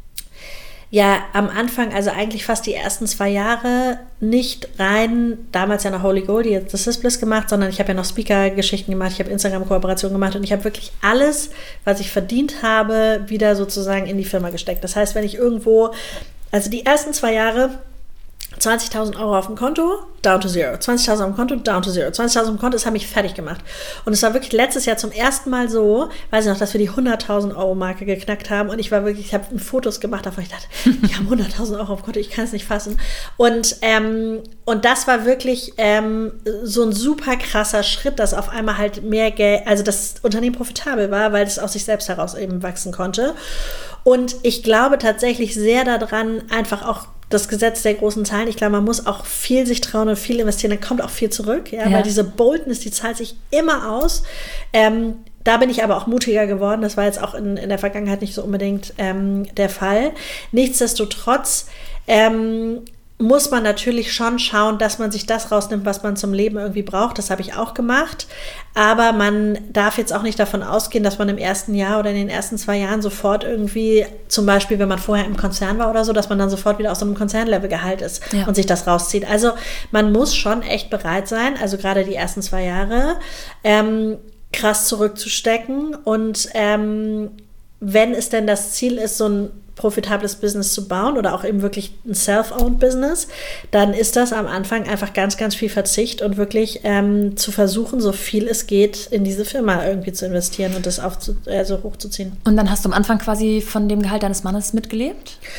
ja am Anfang, also eigentlich fast die ersten zwei Jahre nicht rein, damals ja noch Holy Goldie, jetzt das ist Bliss gemacht, sondern ich habe ja noch Speaker-Geschichten gemacht, ich habe Instagram-Kooperationen gemacht und ich habe wirklich alles, was ich verdient habe, wieder sozusagen in die Firma gesteckt. Das heißt, wenn ich irgendwo, also die ersten zwei Jahre zwanzigtausend Euro auf dem Konto, down to zero. zwanzigtausend auf dem Konto, down to zero. zwanzigtausend auf dem Konto, das hat mich fertig gemacht. Und es war wirklich letztes Jahr zum ersten Mal so, weiß ich noch, dass wir die hunderttausend Euro Marke geknackt haben. Und ich war wirklich, ich habe Fotos gemacht, davon ich dachte, wir haben hunderttausend Euro auf dem Konto, ich kann es nicht fassen. Und, ähm, und das war wirklich ähm, so ein super krasser Schritt, dass auf einmal halt mehr Geld, also das Unternehmen profitabel war, weil es aus sich selbst heraus eben wachsen konnte. Und ich glaube tatsächlich sehr daran, einfach auch das Gesetz der großen Zahlen. Ich glaube, man muss auch viel sich trauen und viel investieren, dann kommt auch viel zurück, ja, ja. Weil diese Boldness, die zahlt sich immer aus. Ähm, da bin ich aber auch mutiger geworden. Das war jetzt auch in, in der Vergangenheit nicht so unbedingt ähm, der Fall. Nichtsdestotrotz ähm, muss man natürlich schon schauen, dass man sich das rausnimmt, was man zum Leben irgendwie braucht. Das habe ich auch gemacht. Aber man darf jetzt auch nicht davon ausgehen, dass man im ersten Jahr oder in den ersten zwei Jahren sofort irgendwie, zum Beispiel, wenn man vorher im Konzern war oder so, dass man dann sofort wieder auf so einem Konzernlevelgehalt ist ja. und sich das rauszieht. Also man muss schon echt bereit sein, also gerade die ersten zwei Jahre, ähm, krass zurückzustecken. Und ähm, wenn es denn das Ziel ist, so ein profitables Business zu bauen oder auch eben wirklich ein self-owned Business, dann ist das am Anfang einfach ganz, ganz viel Verzicht und wirklich ähm, zu versuchen, so viel es geht, in diese Firma irgendwie zu investieren und das aufzu- äh, so hochzuziehen. Und dann hast du am Anfang quasi von dem Gehalt deines Mannes mitgelebt?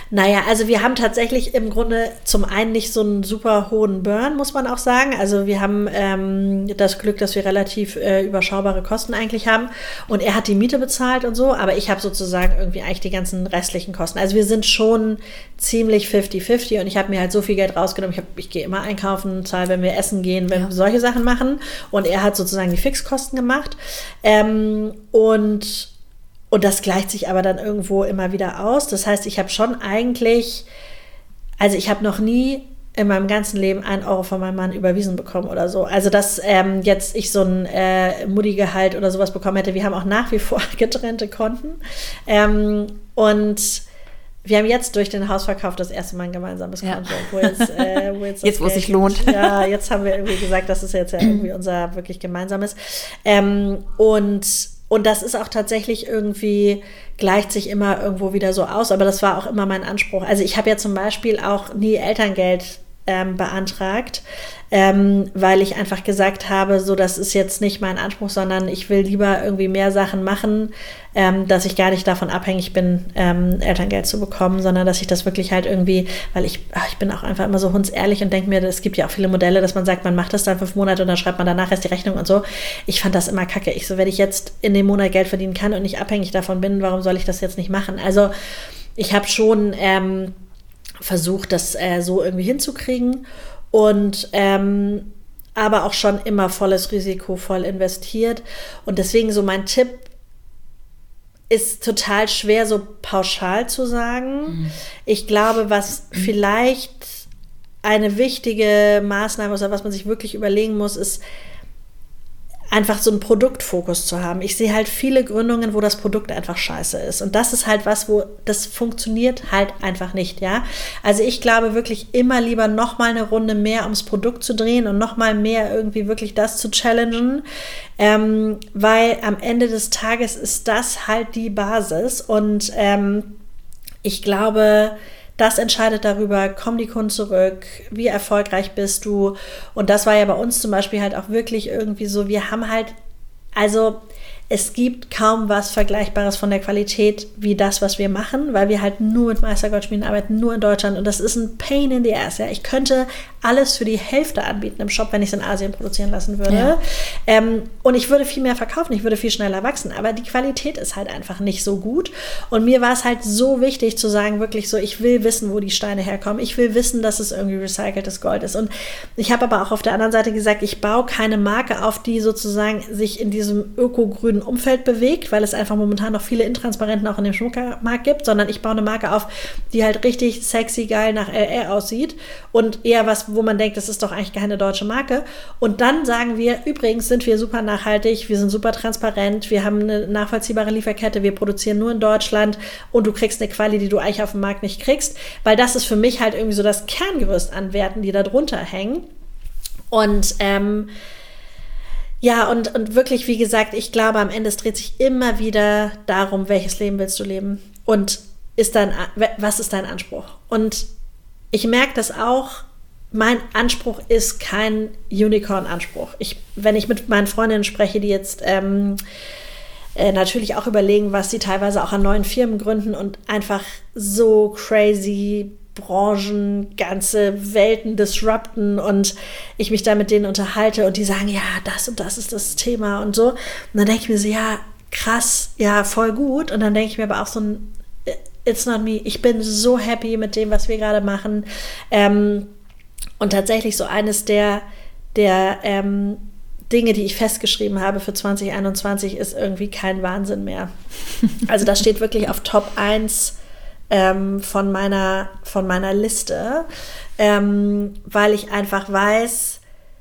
Naja, also wir haben tatsächlich im Grunde zum einen nicht so einen super hohen Burn, muss man auch sagen. Also wir haben ähm, das Glück, dass wir relativ äh, überschaubare Kosten eigentlich haben. Und er hat die Miete bezahlt und so, aber ich habe sozusagen irgendwie eigentlich die ganzen restlichen Kosten. Also wir sind schon ziemlich fifty fifty und ich habe mir halt so viel Geld rausgenommen. Ich, hab, ich gehe immer einkaufen, zahle, wenn wir essen gehen, wenn ja. wir solche Sachen machen. Und er hat sozusagen die Fixkosten gemacht. Ähm, und Und das gleicht sich aber dann irgendwo immer wieder aus. Das heißt, ich habe schon eigentlich, also ich habe noch nie in meinem ganzen Leben einen Euro von meinem Mann überwiesen bekommen oder so. Also dass ähm, jetzt ich so ein äh, Mutti-Gehalt oder sowas bekommen hätte. Wir haben auch nach wie vor getrennte Konten. Ähm, und wir haben jetzt durch den Hausverkauf das erste Mal ein gemeinsames Konto. Ja. Wo jetzt, äh, wo jetzt, jetzt wo es sich lohnt. Ja, jetzt haben wir irgendwie gesagt, das ist jetzt ja irgendwie unser wirklich gemeinsames. Ähm, und Und das ist auch tatsächlich irgendwie, gleicht sich immer irgendwo wieder so aus. Aber das war auch immer mein Anspruch. Also ich habe ja zum Beispiel auch nie Elterngeld ähm, beantragt, ähm, weil ich einfach gesagt habe, so das ist jetzt nicht mein Anspruch, sondern ich will lieber irgendwie mehr Sachen machen, ähm, dass ich gar nicht davon abhängig bin, ähm, Elterngeld zu bekommen, sondern dass ich das wirklich halt irgendwie, weil ich, ach, ich bin auch einfach immer so hundsehrlich und denke mir, es gibt ja auch viele Modelle, dass man sagt, man macht das dann fünf Monate und dann schreibt man danach erst die Rechnung und so. Ich fand das immer kacke. Ich so, wenn ich jetzt in dem Monat Geld verdienen kann und nicht abhängig davon bin, warum soll ich das jetzt nicht machen? Also ich habe schon ähm, versucht, das äh, so irgendwie hinzukriegen und ähm, aber auch schon immer volles Risiko, voll investiert. Und deswegen so mein Tipp ist total schwer so pauschal zu sagen. Mhm. Ich glaube, was vielleicht eine wichtige Maßnahme ist, oder was man sich wirklich überlegen muss, ist einfach so einen Produktfokus zu haben. Ich sehe halt viele Gründungen, wo das Produkt einfach scheiße ist. Und das ist halt was, wo das funktioniert halt einfach nicht, ja. Also ich glaube wirklich immer lieber noch mal eine Runde mehr ums Produkt zu drehen und noch mal mehr irgendwie wirklich das zu challengen, ähm, weil am Ende des Tages ist das halt die Basis. Und ähm, ich glaube, das entscheidet darüber, kommen die Kunden zurück, wie erfolgreich bist du. Und das war ja bei uns zum Beispiel halt auch wirklich irgendwie so, wir haben halt, also es gibt kaum was Vergleichbares von der Qualität wie das, was wir machen, weil wir halt nur mit Meistergoldschmieden arbeiten, nur in Deutschland. Und das ist ein Pain in the ass. Ja. Ich könnte alles für die Hälfte anbieten im Shop, wenn ich es in Asien produzieren lassen würde. Ja. Ähm, und ich würde viel mehr verkaufen, ich würde viel schneller wachsen. Aber die Qualität ist halt einfach nicht so gut. Und mir war es halt so wichtig zu sagen, wirklich so, ich will wissen, wo die Steine herkommen. Ich will wissen, dass es irgendwie recyceltes Gold ist. Und ich habe aber auch auf der anderen Seite gesagt, ich baue keine Marke auf, die sozusagen sich in diesem öko-grünen Umfeld bewegt, weil es einfach momentan noch viele Intransparenten auch in dem Schmuckmarkt gibt, sondern ich baue eine Marke auf, die halt richtig sexy, geil nach L A aussieht und eher was, wo man denkt, das ist doch eigentlich keine deutsche Marke. Und dann sagen wir, übrigens sind wir super nachhaltig, wir sind super transparent, wir haben eine nachvollziehbare Lieferkette, wir produzieren nur in Deutschland und du kriegst eine Quali, die du eigentlich auf dem Markt nicht kriegst, weil das ist für mich halt irgendwie so das Kerngerüst an Werten, die da drunter hängen. Und ähm, Ja, und, und wirklich, wie gesagt, ich glaube, am Ende es dreht sich immer wieder darum, welches Leben willst du leben und ist dein, was ist dein Anspruch? Und ich merke das auch, mein Anspruch ist kein Unicorn-Anspruch. Ich, wenn ich mit meinen Freundinnen spreche, die jetzt ähm, äh, natürlich auch überlegen, was sie teilweise auch an neuen Firmen gründen und einfach so crazy Branchen, ganze Welten disrupten und ich mich da mit denen unterhalte und die sagen, ja, das und das ist das Thema und so. Und dann denke ich mir so, ja, krass, ja, voll gut. Und dann denke ich mir aber auch so ein, it's not me. Ich bin so happy mit dem, was wir gerade machen. Ähm, und tatsächlich so eines der, der ähm, Dinge, die ich festgeschrieben habe für zwanzig einundzwanzig, ist irgendwie kein Wahnsinn mehr. Also das steht wirklich auf Top eins Ähm, von meiner, von meiner Liste, ähm, weil ich einfach weiß,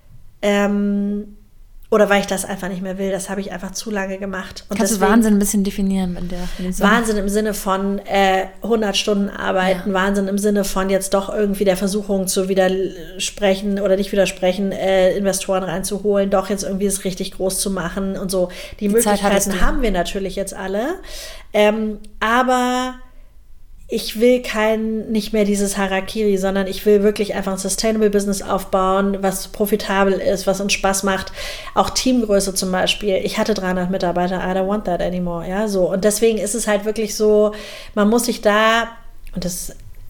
ähm, oder weil ich das einfach nicht mehr will, das habe ich einfach zu lange gemacht. Und kannst deswegen, du Wahnsinn ein bisschen definieren? In der, in Wahnsinn im Sinne von äh, hundert Stunden arbeiten, ja. Wahnsinn im Sinne von jetzt doch irgendwie der Versuchung zu widersprechen oder nicht widersprechen, äh, Investoren reinzuholen, doch jetzt irgendwie es richtig groß zu machen und so. Die, Die Möglichkeiten haben wir natürlich jetzt alle, ähm, aber ich will kein, nicht mehr dieses Harakiri, sondern ich will wirklich einfach ein Sustainable Business aufbauen, was profitabel ist, was uns Spaß macht. Auch Teamgröße zum Beispiel. Ich hatte dreihundert Mitarbeiter, I don't want that anymore, ja, so. Und deswegen ist es halt wirklich so, man muss sich da, und das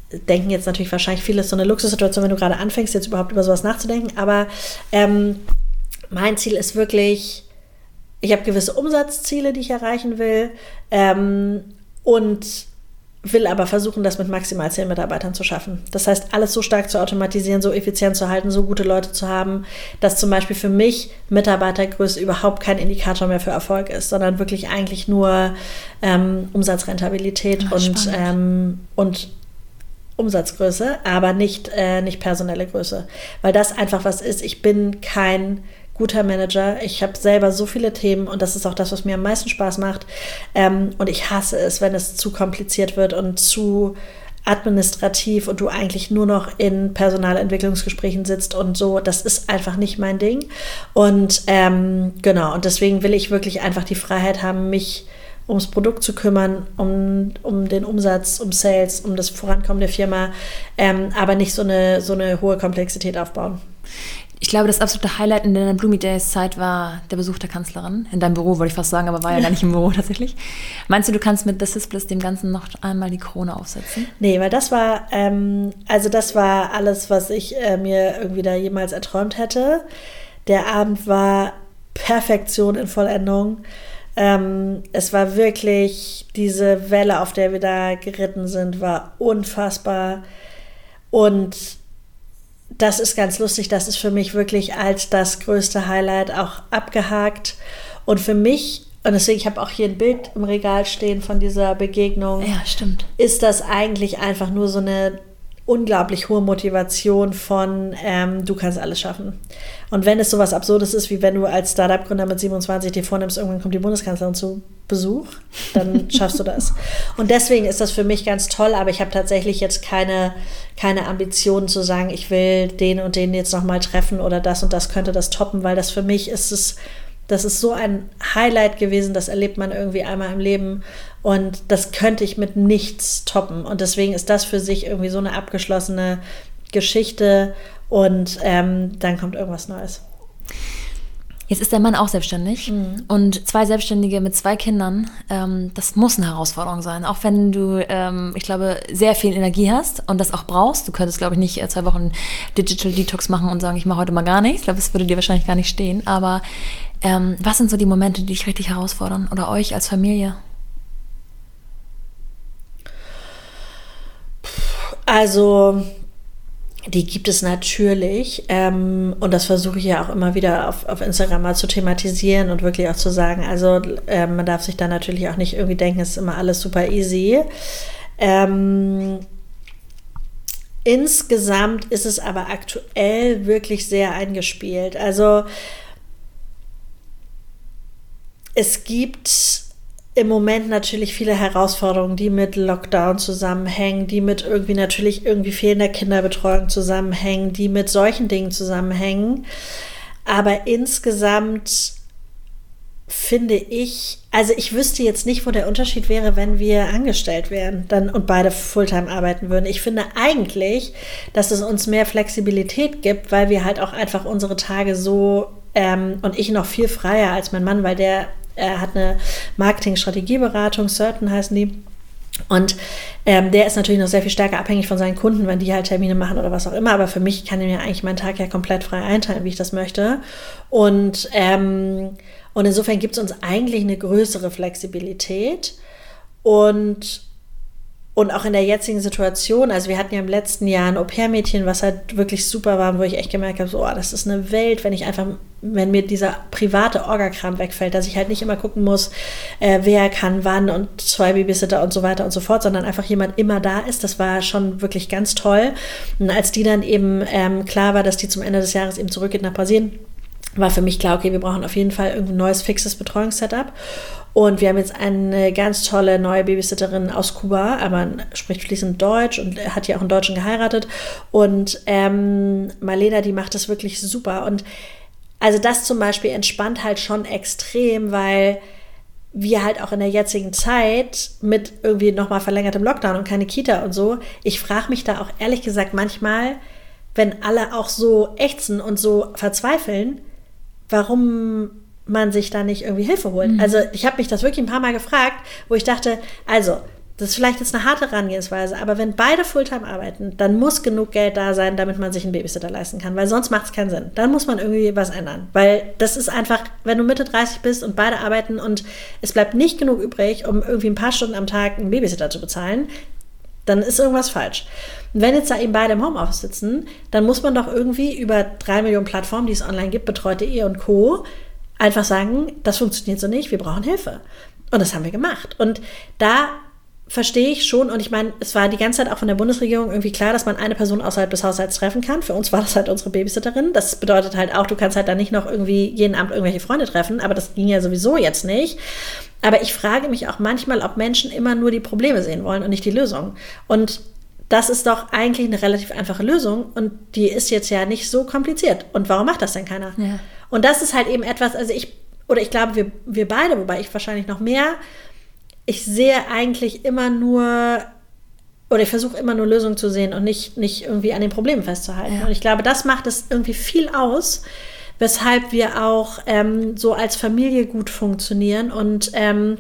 denken jetzt natürlich wahrscheinlich viele, ist so eine Luxussituation, wenn du gerade anfängst, jetzt überhaupt über sowas nachzudenken. Aber ähm, mein Ziel ist wirklich, ich habe gewisse Umsatzziele, die ich erreichen will, ähm, und will aber versuchen, das mit maximal zehn Mitarbeitern zu schaffen. Das heißt, alles so stark zu automatisieren, so effizient zu halten, so gute Leute zu haben, dass zum Beispiel für mich Mitarbeitergröße überhaupt kein Indikator mehr für Erfolg ist, sondern wirklich eigentlich nur ähm, Umsatzrentabilität Ah, und, ähm, und Umsatzgröße, aber nicht, äh, nicht personelle Größe. Weil das einfach was ist. Ich bin kein guter Manager. Ich habe selber so viele Themen und das ist auch das, was mir am meisten Spaß macht. Ähm, und ich hasse es, wenn es zu kompliziert wird und zu administrativ und du eigentlich nur noch in Personalentwicklungsgesprächen sitzt und so. Das ist einfach nicht mein Ding. Und ähm, genau, und deswegen will ich wirklich einfach die Freiheit haben, mich ums Produkt zu kümmern, um, um den Umsatz, um Sales, um das Vorankommen der Firma, ähm, aber nicht so eine, so eine hohe Komplexität aufbauen. Ich glaube, das absolute Highlight in deiner Bloomy Days Zeit war der Besuch der Kanzlerin. In deinem Büro, wollte ich fast sagen, aber war ja gar nicht im Büro tatsächlich. Meinst du, du kannst mit The Sisbliss dem Ganzen noch einmal die Krone aufsetzen? Nee, weil das war, ähm, also das war alles, was ich äh, mir irgendwie da jemals erträumt hätte. Der Abend war Perfektion in Vollendung. Ähm, es war wirklich, diese Welle, auf der wir da geritten sind, war unfassbar. Und das ist ganz lustig, das ist für mich wirklich als das größte Highlight auch abgehakt. Und für mich, und deswegen, ich habe auch hier ein Bild im Regal stehen von dieser Begegnung. Ja, stimmt. Ist das eigentlich einfach nur so eine unglaublich hohe Motivation von ähm, du kannst alles schaffen. Und wenn es sowas Absurdes ist, wie wenn du als Startup-Gründer mit siebenundzwanzig dir vornimmst, irgendwann kommt die Bundeskanzlerin zu Besuch, dann schaffst du das. Und deswegen ist das für mich ganz toll, aber ich habe tatsächlich jetzt keine, keine Ambitionen zu sagen, ich will den und den jetzt nochmal treffen oder das und das könnte das toppen, weil das für mich ist es, das ist so ein Highlight gewesen, das erlebt man irgendwie einmal im Leben und das könnte ich mit nichts toppen. Und deswegen ist das für sich irgendwie so eine abgeschlossene Geschichte und ähm, dann kommt irgendwas Neues. Jetzt ist der Mann auch selbstständig mhm. und zwei Selbstständige mit zwei Kindern, ähm, das muss eine Herausforderung sein. Auch wenn du, ähm, ich glaube, sehr viel Energie hast und das auch brauchst. Du könntest, glaube ich, nicht äh, zwei Wochen Digital Detox machen und sagen, ich mache heute mal gar nichts. Ich glaube, das würde dir wahrscheinlich gar nicht stehen. Aber ähm, was sind so die Momente, die dich richtig herausfordern oder euch als Familie? Also die gibt es natürlich ähm, und das versuche ich ja auch immer wieder auf, auf Instagram mal zu thematisieren und wirklich auch zu sagen, also ähm, man darf sich da natürlich auch nicht irgendwie denken, es ist immer alles super easy. Ähm, insgesamt ist es aber aktuell wirklich sehr eingespielt. Also es gibt im Moment natürlich viele Herausforderungen, die mit Lockdown zusammenhängen, die mit irgendwie natürlich irgendwie fehlender Kinderbetreuung zusammenhängen, die mit solchen Dingen zusammenhängen. Aber insgesamt finde ich, also ich wüsste jetzt nicht, wo der Unterschied wäre, wenn wir angestellt wären dann und beide Fulltime arbeiten würden. Ich finde eigentlich, dass es uns mehr Flexibilität gibt, weil wir halt auch einfach unsere Tage so ähm, und ich noch viel freier als mein Mann, weil der Er hat eine Marketing-Strategieberatung, Certain heißen die. Und ähm, der ist natürlich noch sehr viel stärker abhängig von seinen Kunden, wenn die halt Termine machen oder was auch immer. Aber für mich kann ich mir eigentlich meinen Tag ja komplett frei einteilen, wie ich das möchte. Und, ähm, und insofern gibt es uns eigentlich eine größere Flexibilität. Und Und auch in der jetzigen Situation, also wir hatten ja im letzten Jahr ein Au-pair-Mädchen, was halt wirklich super war, wo ich echt gemerkt habe, so, oh, das ist eine Welt, wenn ich einfach, wenn mir dieser private Orga-Kram wegfällt, dass ich halt nicht immer gucken muss, äh, wer kann wann und zwei Babysitter und so weiter und so fort, sondern einfach jemand immer da ist. Das war schon wirklich ganz toll. Und als die dann eben ähm, klar war, dass die zum Ende des Jahres eben zurückgeht nach Brasilien, war für mich klar, okay, wir brauchen auf jeden Fall irgendein neues, fixes Betreuungssetup. Und wir haben jetzt eine ganz tolle neue Babysitterin aus Kuba, aber spricht fließend Deutsch und hat ja auch einen Deutschen geheiratet. Und ähm, Marlena, die macht das wirklich super. Und also das zum Beispiel entspannt halt schon extrem, weil wir halt auch in der jetzigen Zeit mit irgendwie nochmal verlängertem Lockdown und keine Kita und so, ich frage mich da auch ehrlich gesagt manchmal, wenn alle auch so ächzen und so verzweifeln, warum man sich da nicht irgendwie Hilfe holt. Mhm. Also ich habe mich das wirklich ein paar Mal gefragt, wo ich dachte, also das ist vielleicht jetzt eine harte Herangehensweise, aber wenn beide Fulltime arbeiten, dann muss genug Geld da sein, damit man sich einen Babysitter leisten kann, weil sonst macht es keinen Sinn. Dann muss man irgendwie was ändern, weil das ist einfach, wenn du Mitte dreißig bist und beide arbeiten und es bleibt nicht genug übrig, um irgendwie ein paar Stunden am Tag einen Babysitter zu bezahlen, dann ist irgendwas falsch. Und wenn jetzt da eben beide im Homeoffice sitzen, dann muss man doch irgendwie über drei Millionen Plattformen, die es online gibt, betreute Ehe und Co., einfach sagen, das funktioniert so nicht, wir brauchen Hilfe. Und das haben wir gemacht. Und da verstehe ich schon, und ich meine, es war die ganze Zeit auch von der Bundesregierung irgendwie klar, dass man eine Person außerhalb des Haushalts treffen kann. Für uns war das halt unsere Babysitterin. Das bedeutet halt auch, du kannst halt dann nicht noch irgendwie jeden Abend irgendwelche Freunde treffen, aber das ging ja sowieso jetzt nicht. Aber ich frage mich auch manchmal, ob Menschen immer nur die Probleme sehen wollen und nicht die Lösung. Und das ist doch eigentlich eine relativ einfache Lösung und die ist jetzt ja nicht so kompliziert. Und warum macht das denn keiner? Ja. Und das ist halt eben etwas, also ich, oder ich glaube, wir, wir beide, wobei ich wahrscheinlich noch mehr, ich sehe eigentlich immer nur, oder ich versuche immer nur Lösungen zu sehen und nicht, nicht irgendwie an den Problemen festzuhalten. Ja. Und ich glaube, das macht es irgendwie viel aus, weshalb wir auch ähm, so als Familie gut funktionieren und, ähm,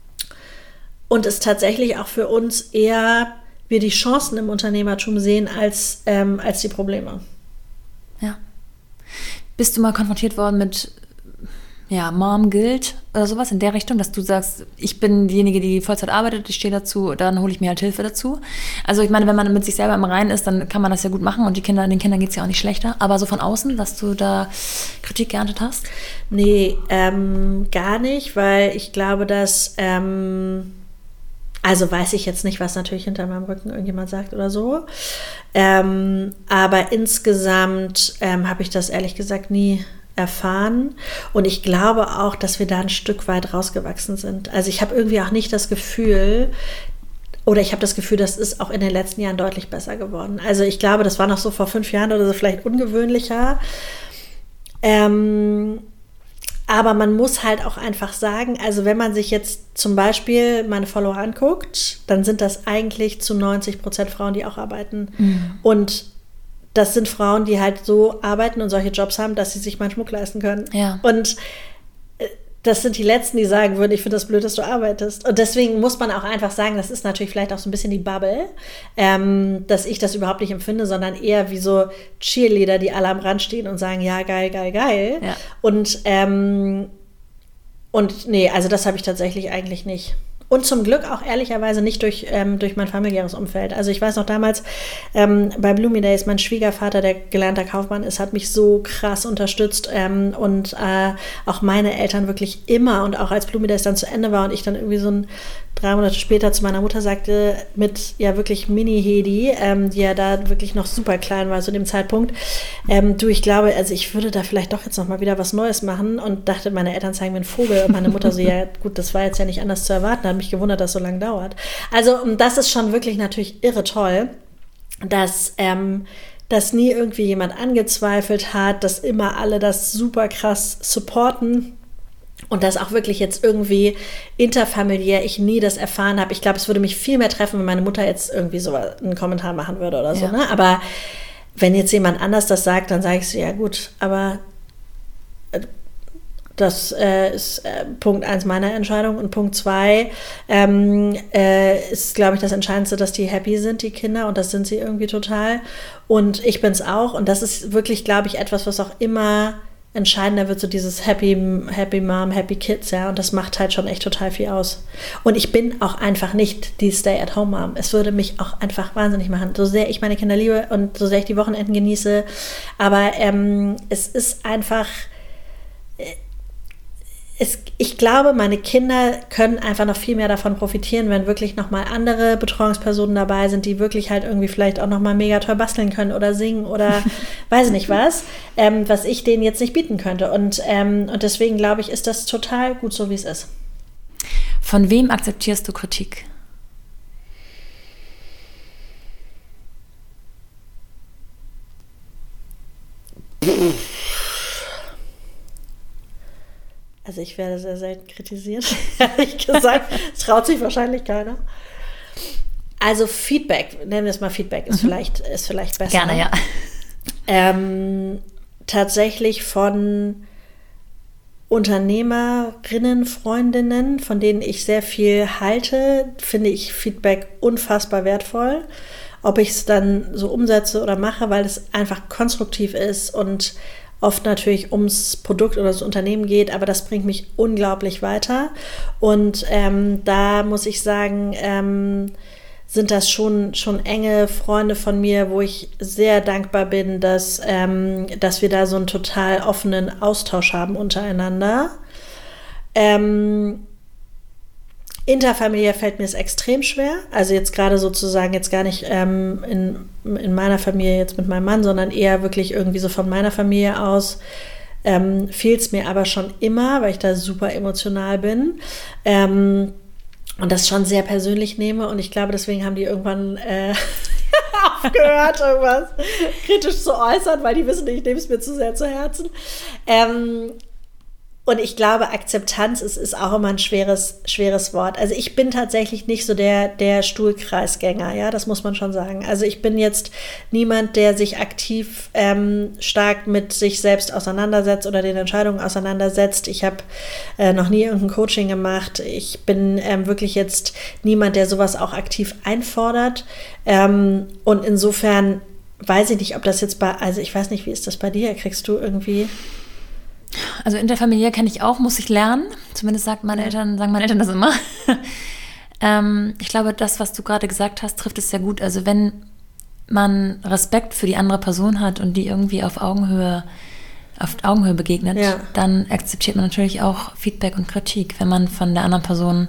und es tatsächlich auch für uns eher wir die Chancen im Unternehmertum sehen als, ähm, als die Probleme. Ja. Bist du mal konfrontiert worden mit ja, Mom Guilt oder sowas in der Richtung, dass du sagst, ich bin diejenige, die Vollzeit arbeitet, ich stehe dazu, dann hole ich mir halt Hilfe dazu. Also ich meine, wenn man mit sich selber im Reinen ist, dann kann man das ja gut machen und die Kinder, den Kindern geht es ja auch nicht schlechter. Aber so von außen, dass du da Kritik geerntet hast? Nee, ähm, gar nicht, weil ich glaube, dass ähm, also weiß ich jetzt nicht, was natürlich hinter meinem Rücken irgendjemand sagt oder so. Ähm, aber insgesamt ähm, habe ich das ehrlich gesagt nie erfahren. Und ich glaube auch, dass wir da ein Stück weit rausgewachsen sind. Also ich habe irgendwie auch nicht das Gefühl, oder ich habe das Gefühl, das ist auch in den letzten Jahren deutlich besser geworden. Also ich glaube, das war noch so vor fünf Jahren oder so vielleicht ungewöhnlicher. Ähm, aber man muss halt auch einfach sagen, also wenn man sich jetzt zum Beispiel meine Follower anguckt, dann sind das eigentlich zu neunzig Prozent Frauen, die auch arbeiten. Mhm. Und das sind Frauen, die halt so arbeiten und solche Jobs haben, dass sie sich mal einen Schmuck leisten können. Ja. Und das sind die Letzten, die sagen würden, ich finde das blöd, dass du arbeitest. Und deswegen muss man auch einfach sagen, das ist natürlich vielleicht auch so ein bisschen die Bubble, ähm, dass ich das überhaupt nicht empfinde, sondern eher wie so Cheerleader, die alle am Rand stehen und sagen, ja, geil, geil, geil. Ja. Und, ähm, und nee, also das habe ich tatsächlich eigentlich nicht. Und zum Glück auch ehrlicherweise nicht durch, ähm, durch mein familiäres Umfeld. Also ich weiß noch damals ähm, bei Bloomy Days, mein Schwiegervater, der gelernter Kaufmann ist, hat mich so krass unterstützt ähm, und äh, auch meine Eltern wirklich immer und auch als Bloomy Days dann zu Ende war und ich dann irgendwie so ein drei Monate später zu meiner Mutter sagte, mit ja wirklich Mini-Hedi, ähm, die ja da wirklich noch super klein war zu dem Zeitpunkt, ähm, du, ich glaube, also ich würde da vielleicht doch jetzt noch mal wieder was Neues machen und dachte, meine Eltern zeigen mir einen Vogel und meine Mutter so, ja gut, das war jetzt ja nicht anders zu erwarten, hat mich gewundert, dass es so lange dauert. Also das ist schon wirklich natürlich irre toll, dass ähm, dass nie irgendwie jemand angezweifelt hat, dass immer alle das super krass supporten. Und dass auch wirklich jetzt irgendwie interfamiliär ich nie das erfahren habe. Ich glaube, es würde mich viel mehr treffen, wenn meine Mutter jetzt irgendwie so einen Kommentar machen würde oder so. Ja. Ne? Aber wenn jetzt jemand anders das sagt, dann sage ich so, ja gut, aber das äh, ist äh, Punkt eins meiner Entscheidung. Und Punkt zwei ähm, äh, ist, glaube ich, das Entscheidendste, dass die happy sind, die Kinder. Und das sind sie irgendwie total. Und ich bin es auch. Und das ist wirklich, glaube ich, etwas, was auch immer entscheidender wird, so dieses Happy, Happy Mom, Happy Kids, ja, und das macht halt schon echt total viel aus. Und ich bin auch einfach nicht die Stay-at-home-Mom. Es würde mich auch einfach wahnsinnig machen, so sehr ich meine Kinder liebe und so sehr ich die Wochenenden genieße, aber ähm, es ist einfach, es, ich glaube, meine Kinder können einfach noch viel mehr davon profitieren, wenn wirklich nochmal andere Betreuungspersonen dabei sind, die wirklich halt irgendwie vielleicht auch nochmal mega toll basteln können oder singen oder weiß nicht was, ähm, was ich denen jetzt nicht bieten könnte. Und, ähm, und deswegen glaube ich, ist das total gut so, wie es ist. Von wem akzeptierst du Kritik? Also ich werde sehr selten kritisiert, ehrlich gesagt. Es traut sich wahrscheinlich keiner. Also Feedback, nennen wir es mal Feedback, ist, mhm. vielleicht, ist vielleicht besser. Gerne, ja. Ähm, tatsächlich von Unternehmerinnen, Freundinnen, von denen ich sehr viel halte, finde ich Feedback unfassbar wertvoll. Ob ich es dann so umsetze oder mache, weil es einfach konstruktiv ist und oft natürlich ums Produkt oder das Unternehmen geht, aber das bringt mich unglaublich weiter. Und ähm, da muss ich sagen, ähm, sind das schon, schon enge Freunde von mir, wo ich sehr dankbar bin, dass, ähm, dass wir da so einen total offenen Austausch haben untereinander. Ähm, interfamiliär fällt mir es extrem schwer. Also jetzt gerade sozusagen, jetzt gar nicht ähm, in, in meiner Familie jetzt mit meinem Mann, sondern eher wirklich irgendwie so von meiner Familie aus. Ähm, fiel es mir aber schon immer, weil ich da super emotional bin. Ähm, Und das schon sehr persönlich nehme. Und ich glaube, deswegen haben die irgendwann äh, aufgehört, irgendwas kritisch zu äußern, weil die wissen, ich nehme es mir zu sehr zu Herzen. Ähm, und ich glaube, Akzeptanz ist, ist auch immer ein schweres, schweres Wort. Also ich bin tatsächlich nicht so der, der Stuhlkreisgänger, ja, das muss man schon sagen. Also ich bin jetzt niemand, der sich aktiv ähm, stark mit sich selbst auseinandersetzt oder den Entscheidungen auseinandersetzt. Ich habe äh, noch nie irgendein Coaching gemacht. Ich bin ähm, wirklich jetzt niemand, der sowas auch aktiv einfordert. Ähm, und insofern weiß ich nicht, ob das jetzt bei, also ich weiß nicht, wie ist das bei dir? Kriegst du irgendwie... Also interfamiliär kenne ich auch, muss ich lernen. Zumindest sagt meine Eltern, sagen meine Eltern das immer. ähm, ich glaube, das, was du gerade gesagt hast, trifft es sehr gut. Also wenn man Respekt für die andere Person hat und die irgendwie auf Augenhöhe, auf Augenhöhe begegnet, ja. dann akzeptiert man natürlich auch Feedback und Kritik. Wenn man von der anderen Person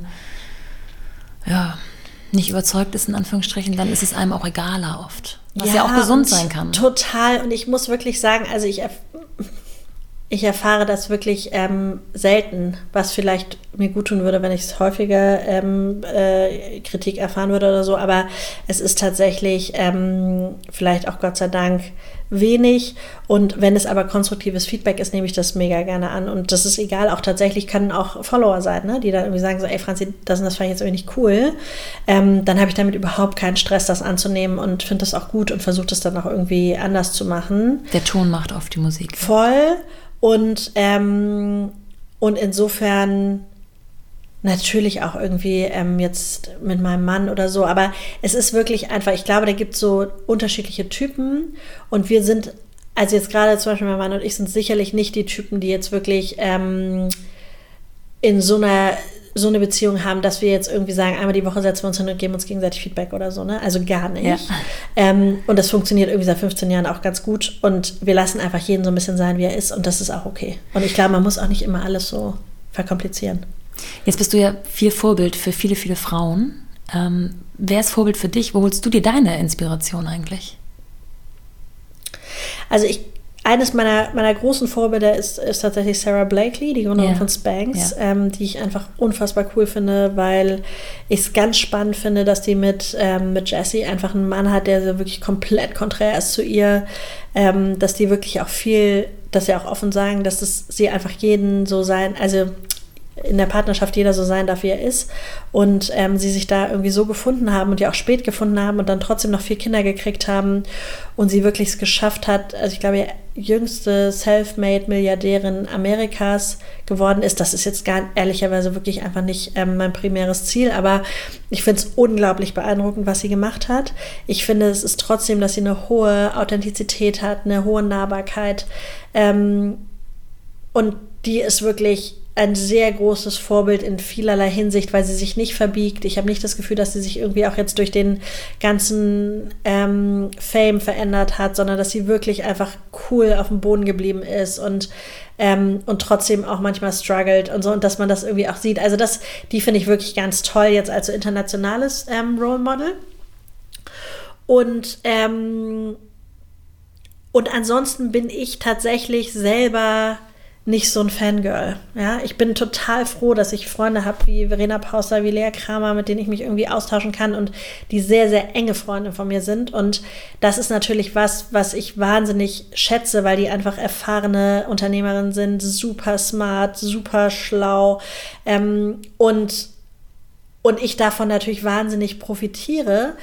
ja, nicht überzeugt ist, in Anführungsstrichen, dann ist es einem auch egaler oft. Was ja, ja auch gesund sein kann. Total. Und ich muss wirklich sagen, also ich... Ich erfahre das wirklich ähm, selten, was vielleicht mir gut tun würde, wenn ich es häufiger ähm, äh, Kritik erfahren würde oder so. Aber es ist tatsächlich ähm, vielleicht auch Gott sei Dank wenig. Und wenn es aber konstruktives Feedback ist, nehme ich das mega gerne an. Und das ist egal, auch tatsächlich können auch Follower sein, ne? Die dann irgendwie sagen so, ey Franzi, das und das fand ich jetzt irgendwie nicht cool. Ähm, dann habe ich damit überhaupt keinen Stress, das anzunehmen und finde das auch gut und versuche das dann auch irgendwie anders zu machen. Der Ton macht oft die Musik. Voll. Und, ähm, und insofern natürlich auch irgendwie ähm, jetzt mit meinem Mann oder so, aber es ist wirklich einfach, ich glaube, da gibt es so unterschiedliche Typen und wir sind, also jetzt gerade zum Beispiel mein Mann und ich sind sicherlich nicht die Typen, die jetzt wirklich ähm, in so einer so eine Beziehung haben, dass wir jetzt irgendwie sagen, einmal die Woche setzen wir uns hin und geben uns gegenseitig Feedback oder so, ne? Also gar nicht. Ja. Ähm, und das funktioniert irgendwie seit fünfzehn Jahren auch ganz gut und wir lassen einfach jeden so ein bisschen sein, wie er ist und das ist auch okay. Und ich glaube, man muss auch nicht immer alles so verkomplizieren. Jetzt bist du ja viel Vorbild für viele, viele Frauen. Ähm, wer ist Vorbild für dich? Wo holst du dir deine Inspiration eigentlich? Also ich Eines meiner, meiner großen Vorbilder ist, ist tatsächlich Sarah Blakely, die Gründerin ja. von Spanx, ja. ähm, die ich einfach unfassbar cool finde, weil ich es ganz spannend finde, dass die mit, ähm, mit Jessie einfach einen Mann hat, der so wirklich komplett konträr ist zu ihr, ähm, dass die wirklich auch viel, dass sie auch offen sagen, dass es sie einfach jeden so sein, also in der Partnerschaft jeder so sein darf, wie er ist und ähm, sie sich da irgendwie so gefunden haben und ja auch spät gefunden haben und dann trotzdem noch vier Kinder gekriegt haben und sie wirklich es geschafft hat, also ich glaube, die jüngste Selfmade-Milliardärin Amerikas geworden ist. Das ist jetzt gar ehrlicherweise wirklich einfach nicht ähm, mein primäres Ziel, aber ich finde es unglaublich beeindruckend, was sie gemacht hat. Ich finde, es ist trotzdem, dass sie eine hohe Authentizität hat, eine hohe Nahbarkeit ähm, und die ist wirklich ein sehr großes Vorbild in vielerlei Hinsicht, weil sie sich nicht verbiegt. Ich habe nicht das Gefühl, dass sie sich irgendwie auch jetzt durch den ganzen ähm, Fame verändert hat, sondern dass sie wirklich einfach cool auf dem Boden geblieben ist und, ähm, und trotzdem auch manchmal struggelt und so und dass man das irgendwie auch sieht. Also das, die finde ich wirklich ganz toll jetzt als so internationales ähm, Role Model. Und ähm, und ansonsten bin ich tatsächlich selber nicht so ein Fangirl. Ja? Ich bin total froh, dass ich Freunde habe wie Verena Pauster, wie Lea Kramer, mit denen ich mich irgendwie austauschen kann und die sehr, sehr enge Freunde von mir sind. Und das ist natürlich was, was ich wahnsinnig schätze, weil die einfach erfahrene Unternehmerinnen sind, super smart, super schlau ähm, und Und ich davon natürlich wahnsinnig profitiere.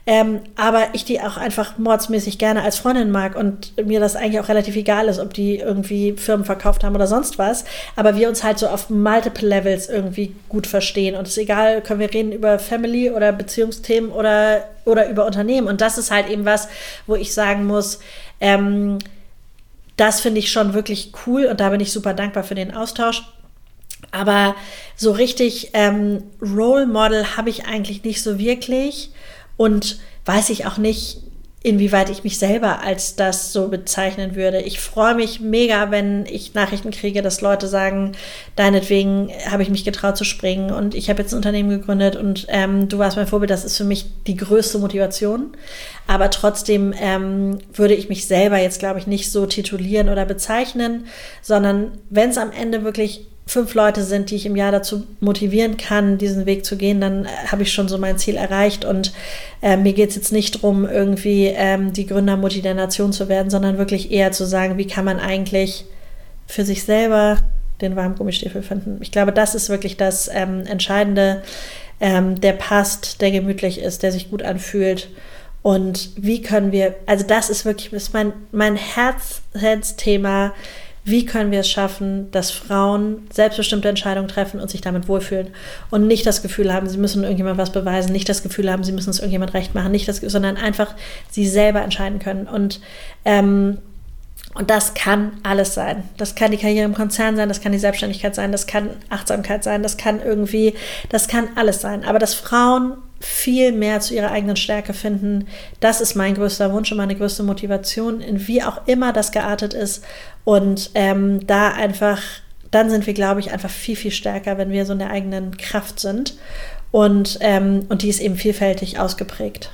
Ähm, aber ich die auch einfach mordsmäßig gerne als Freundin mag und mir das eigentlich auch relativ egal ist, ob die irgendwie Firmen verkauft haben oder sonst was. Aber wir uns halt so auf multiple Levels irgendwie gut verstehen. Und es ist egal, können wir reden über Family oder Beziehungsthemen oder, oder über Unternehmen. Und das ist halt eben was, wo ich sagen muss, ähm, das finde ich schon wirklich cool und da bin ich super dankbar für den Austausch. Aber so richtig ähm, Role Model habe ich eigentlich nicht so wirklich und weiß ich auch nicht, inwieweit ich mich selber als das so bezeichnen würde. Ich freue mich mega, wenn ich Nachrichten kriege, dass Leute sagen, deinetwegen habe ich mich getraut zu springen und ich habe jetzt ein Unternehmen gegründet und ähm, du warst mein Vorbild. Das ist für mich die größte Motivation. Aber trotzdem ähm, würde ich mich selber jetzt, glaube ich, nicht so titulieren oder bezeichnen, sondern wenn es am Ende wirklich fünf Leute sind, die ich im Jahr dazu motivieren kann, diesen Weg zu gehen, dann äh, habe ich schon so mein Ziel erreicht und äh, mir geht es jetzt nicht darum, irgendwie ähm, die Gründermutti der Nation zu werden, sondern wirklich eher zu sagen, wie kann man eigentlich für sich selber den warmen Gummistiefel finden. Ich glaube, das ist wirklich das ähm, Entscheidende, ähm, der passt, der gemütlich ist, der sich gut anfühlt. Und wie können wir, also das ist wirklich das ist mein, mein Herz, Herzthema. Wie können wir es schaffen, dass Frauen selbstbestimmte Entscheidungen treffen und sich damit wohlfühlen und nicht das Gefühl haben, sie müssen irgendjemand was beweisen, nicht das Gefühl haben, sie müssen es irgendjemand recht machen, nicht das, sondern einfach sie selber entscheiden können. Und, ähm, und das kann alles sein. Das kann die Karriere im Konzern sein, das kann die Selbstständigkeit sein, das kann Achtsamkeit sein, das kann irgendwie, das kann alles sein. Aber dass Frauen viel mehr zu ihrer eigenen Stärke finden, das ist mein größter Wunsch und meine größte Motivation, in wie auch immer das geartet ist. Und ähm, da einfach, dann sind wir, glaube ich, einfach viel, viel stärker, wenn wir so in der eigenen Kraft sind. Und, ähm, und die ist eben vielfältig ausgeprägt.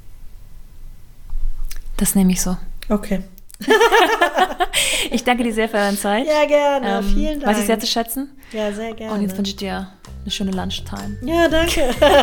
Das nehme ich so. Okay. Ich danke dir sehr für deine Zeit. Ja, gerne. Ähm, Vielen Dank. Weiß ich sehr zu schätzen. Ja, sehr gerne. Und jetzt wünsche ich dir eine schöne Lunchtime. Ja, danke.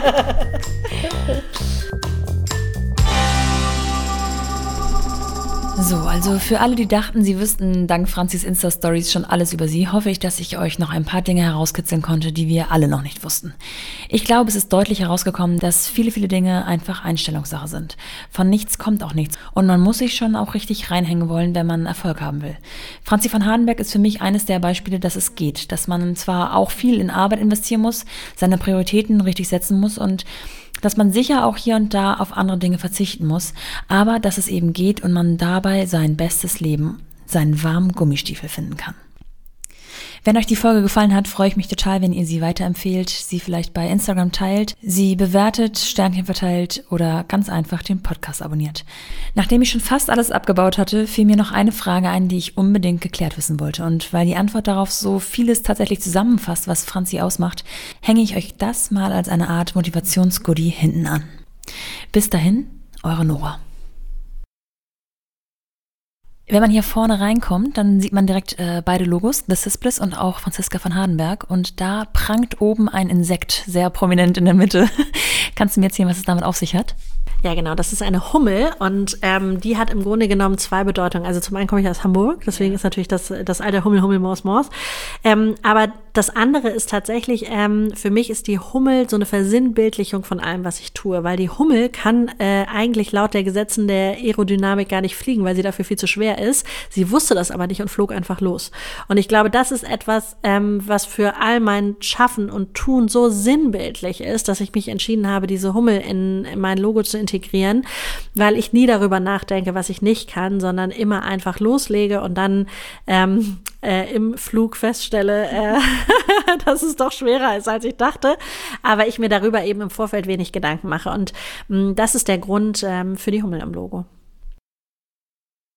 So, also für alle, die dachten, sie wüssten dank Franzis Insta-Stories schon alles über sie, hoffe ich, dass ich euch noch ein paar Dinge herauskitzeln konnte, die wir alle noch nicht wussten. Ich glaube, es ist deutlich herausgekommen, dass viele, viele Dinge einfach Einstellungssache sind. Von nichts kommt auch nichts. Und man muss sich schon auch richtig reinhängen wollen, wenn man Erfolg haben will. Franzi von Hardenberg ist für mich eines der Beispiele, dass es geht. Dass man zwar auch viel in Arbeit investieren muss, seine Prioritäten richtig setzen muss und dass man sicher auch hier und da auf andere Dinge verzichten muss, aber dass es eben geht und man dabei sein bestes Leben, seinen warmen Gummistiefel finden kann. Wenn euch die Folge gefallen hat, freue ich mich total, wenn ihr sie weiterempfehlt, sie vielleicht bei Instagram teilt, sie bewertet, Sternchen verteilt oder ganz einfach den Podcast abonniert. Nachdem ich schon fast alles abgebaut hatte, fiel mir noch eine Frage ein, die ich unbedingt geklärt wissen wollte. Und weil die Antwort darauf so vieles tatsächlich zusammenfasst, was Franzi ausmacht, hänge ich euch das mal als eine Art Motivationsgoodie hinten an. Bis dahin, eure Nora. Wenn man hier vorne reinkommt, dann sieht man direkt äh, beide Logos, The Cisbliss und auch Franziska von Hardenberg. Und da prangt oben ein Insekt sehr prominent in der Mitte. Kannst du mir erzählen, was es damit auf sich hat? Ja, genau, das ist eine Hummel und ähm, die hat im Grunde genommen zwei Bedeutungen. Also zum einen komme ich aus Hamburg, deswegen ist natürlich das, das alte Hummel, Hummel, Maus, Maus. Ähm, aber das andere ist tatsächlich, ähm, für mich ist die Hummel so eine Versinnbildlichung von allem, was ich tue, weil die Hummel kann äh, eigentlich laut der Gesetzen der Aerodynamik gar nicht fliegen, weil sie dafür viel zu schwer ist. Sie wusste das aber nicht und flog einfach los. Und ich glaube, das ist etwas, ähm, was für all mein Schaffen und Tun so sinnbildlich ist, dass ich mich entschieden habe, diese Hummel in, in mein Logo zu integrieren, weil ich nie darüber nachdenke, was ich nicht kann, sondern immer einfach loslege und dann ähm, äh, im Flug feststelle, äh, dass es doch schwerer ist, als ich dachte, aber ich mir darüber eben im Vorfeld wenig Gedanken mache und mh, das ist der Grund ähm, für die Hummel im Logo.